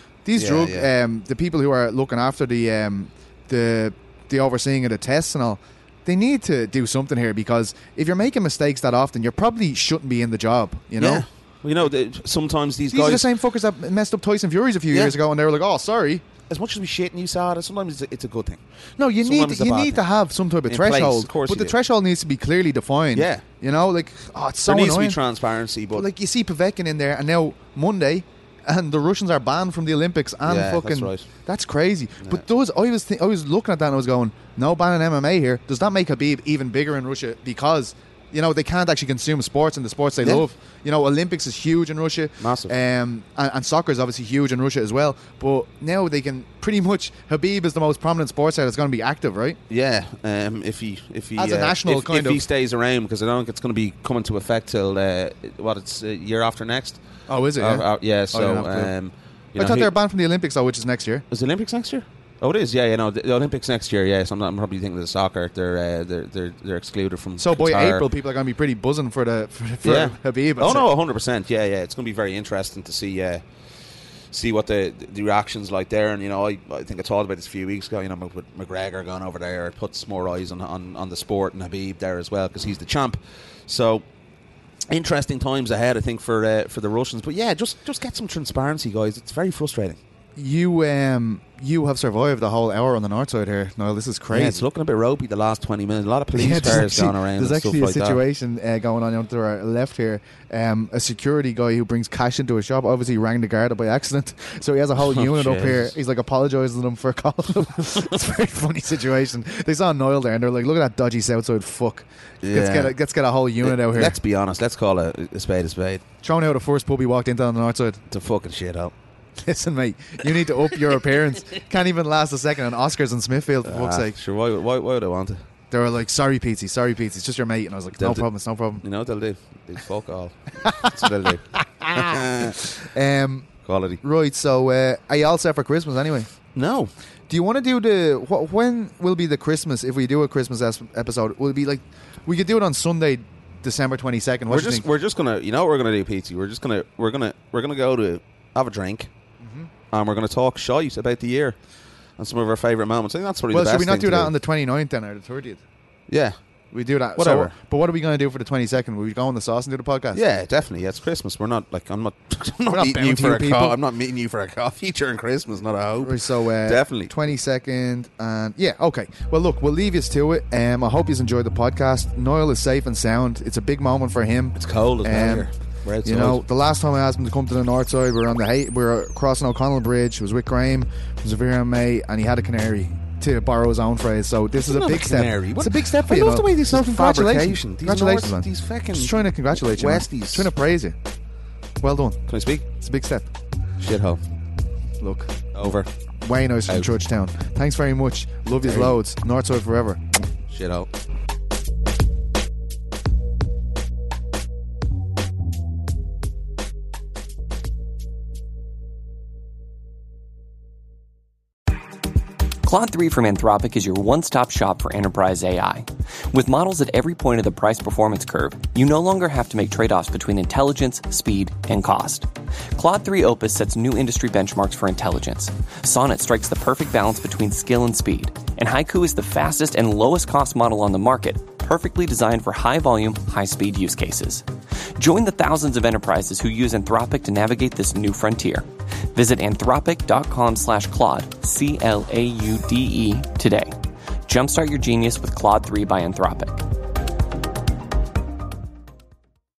people who are looking after the overseeing of the tests and all, they need to do something here, because if you're making mistakes that often, you probably shouldn't be in the job. You know, sometimes these These guys are the same fuckers that messed up Tyson Fury's a few years ago, and they were like, "Oh, sorry." As much as we shit and you saw it, sometimes it's a good thing. No, you Sometimes need it's a you bad need thing. to have some type of In place, threshold, of course but you the do. threshold needs to be clearly defined. Yeah. You know, like, oh, it's so There needs annoying. to be transparency, but Like, you see Povetkin in there, and now Monday, and the Russians are banned from the Olympics, and Yeah, fucking that's right. that's crazy. But I was looking at that and I was going, no banning MMA here. Does that make Khabib even bigger in Russia? Because, you know, they can't actually consume sports and the sports they Yeah. love. You know, Olympics is huge in Russia. Massive. And soccer is obviously huge in Russia as well. But now they can pretty much, Khabib is the most prominent sports star that's going to be active, right? yeah, if he As a national if, kind if of- he stays around, because I don't think it's going to be coming to effect till it's year after next. Oh, is it? Yeah. Yeah. So I don't know. you I know, thought they were banned from the Olympics, though, which is next year. Is the Olympics next year? Oh, it is. Yeah, you know, the Olympics next year. Yes, I'm probably thinking of the soccer. They're excluded from. So by Qatar. April, people are going to be pretty buzzing for Yeah. Habib. Oh no, 100%. Yeah. It's going to be very interesting to see what the reactions like there. And you know, I think I talked about this a few weeks ago. You know, with McGregor going over there, it puts more eyes on the sport, and Habib there as well because he's the champ. So interesting times ahead, I think, for the Russians. But yeah, just get some transparency, guys. It's very frustrating. You have survived the whole hour on the north side here. No, this is crazy. Yeah, it's looking a bit ropey the last 20 minutes. A lot of police Yeah, cars going around. There's and actually stuff a like that. situation going on to our left here. A security guy who brings cash into a shop obviously rang the Garda by accident, so he has a whole unit up here. Jesus. He's like apologising to them for calling him. It's a very funny situation. They saw Niall there and they're like, "Look at that dodgy Southside fuck." Let's get a whole unit out here. Let's be honest. Let's call a spade a spade. Showing how the first pub he walked into on the north side. It's a fucking shit up. Listen, mate, you need to up your appearance. Can't even last a second on Oscars and Smithfield, for fuck's sake. Sure, why would I want it? They were like, sorry, Pete, it's just your mate. And I was like, no problem, it's no problem. You know what they'll do? They'll fuck all. That's what they'll do. Quality. Right, so are you all set for Christmas anyway? No. Do you want to do when will be the Christmas, if we do a Christmas episode? Will it be like, we could do it on Sunday, December 22nd. We're just gonna, you know what we're gonna do, Pete? We're gonna go to have a drink, and we're gonna talk shite about the year and some of our favourite moments. I think that's probably the best should we not thing do to that on the 29th then, or the 30th? Yeah. We do that. Whatever. So, but what are we going to do for the 22nd? Will we go on the sauce and do the podcast? Yeah, definitely. Yeah, it's Christmas. We're not like I'm not not meeting you bound to for you a people. I'm not meeting you for a coffee during Christmas. Not a hope. Right, so definitely 22nd, and yeah, okay. Well, look, we'll leave you to it. I hope you enjoyed the podcast. Niall is safe and sound. It's a big moment for him. It's cold as well here. We're outside. You know, the last time I asked him to come to the north side, we were crossing O'Connell Bridge. It was with Graham, from Severe and May, and he had a canary, to borrow his own phrase. So this is a big step. It's a big step for I you. love the way this so is congratulations. fabrication. Congratulations, man. These fucking just trying to congratulate you, man. Westies. Just trying to praise you. Well done. Can I speak? It's a big step. Shithole. Look. Over. Way nice from Out. Churchtown. Thanks very much. Love you loads. Northside forever. Shithole. Claude 3 from Anthropic is your one-stop shop for enterprise AI. With models at every point of the price-performance curve, you no longer have to make trade-offs between intelligence, speed, and cost. Claude 3 Opus sets new industry benchmarks for intelligence. Sonnet strikes the perfect balance between skill and speed. And Haiku is the fastest and lowest-cost model on the market, perfectly designed for high-volume, high-speed use cases. Join the thousands of enterprises who use Anthropic to navigate this new frontier. Visit anthropic.com/Claude, CLAUDE, today. Jumpstart your genius with Claude 3 by Anthropic.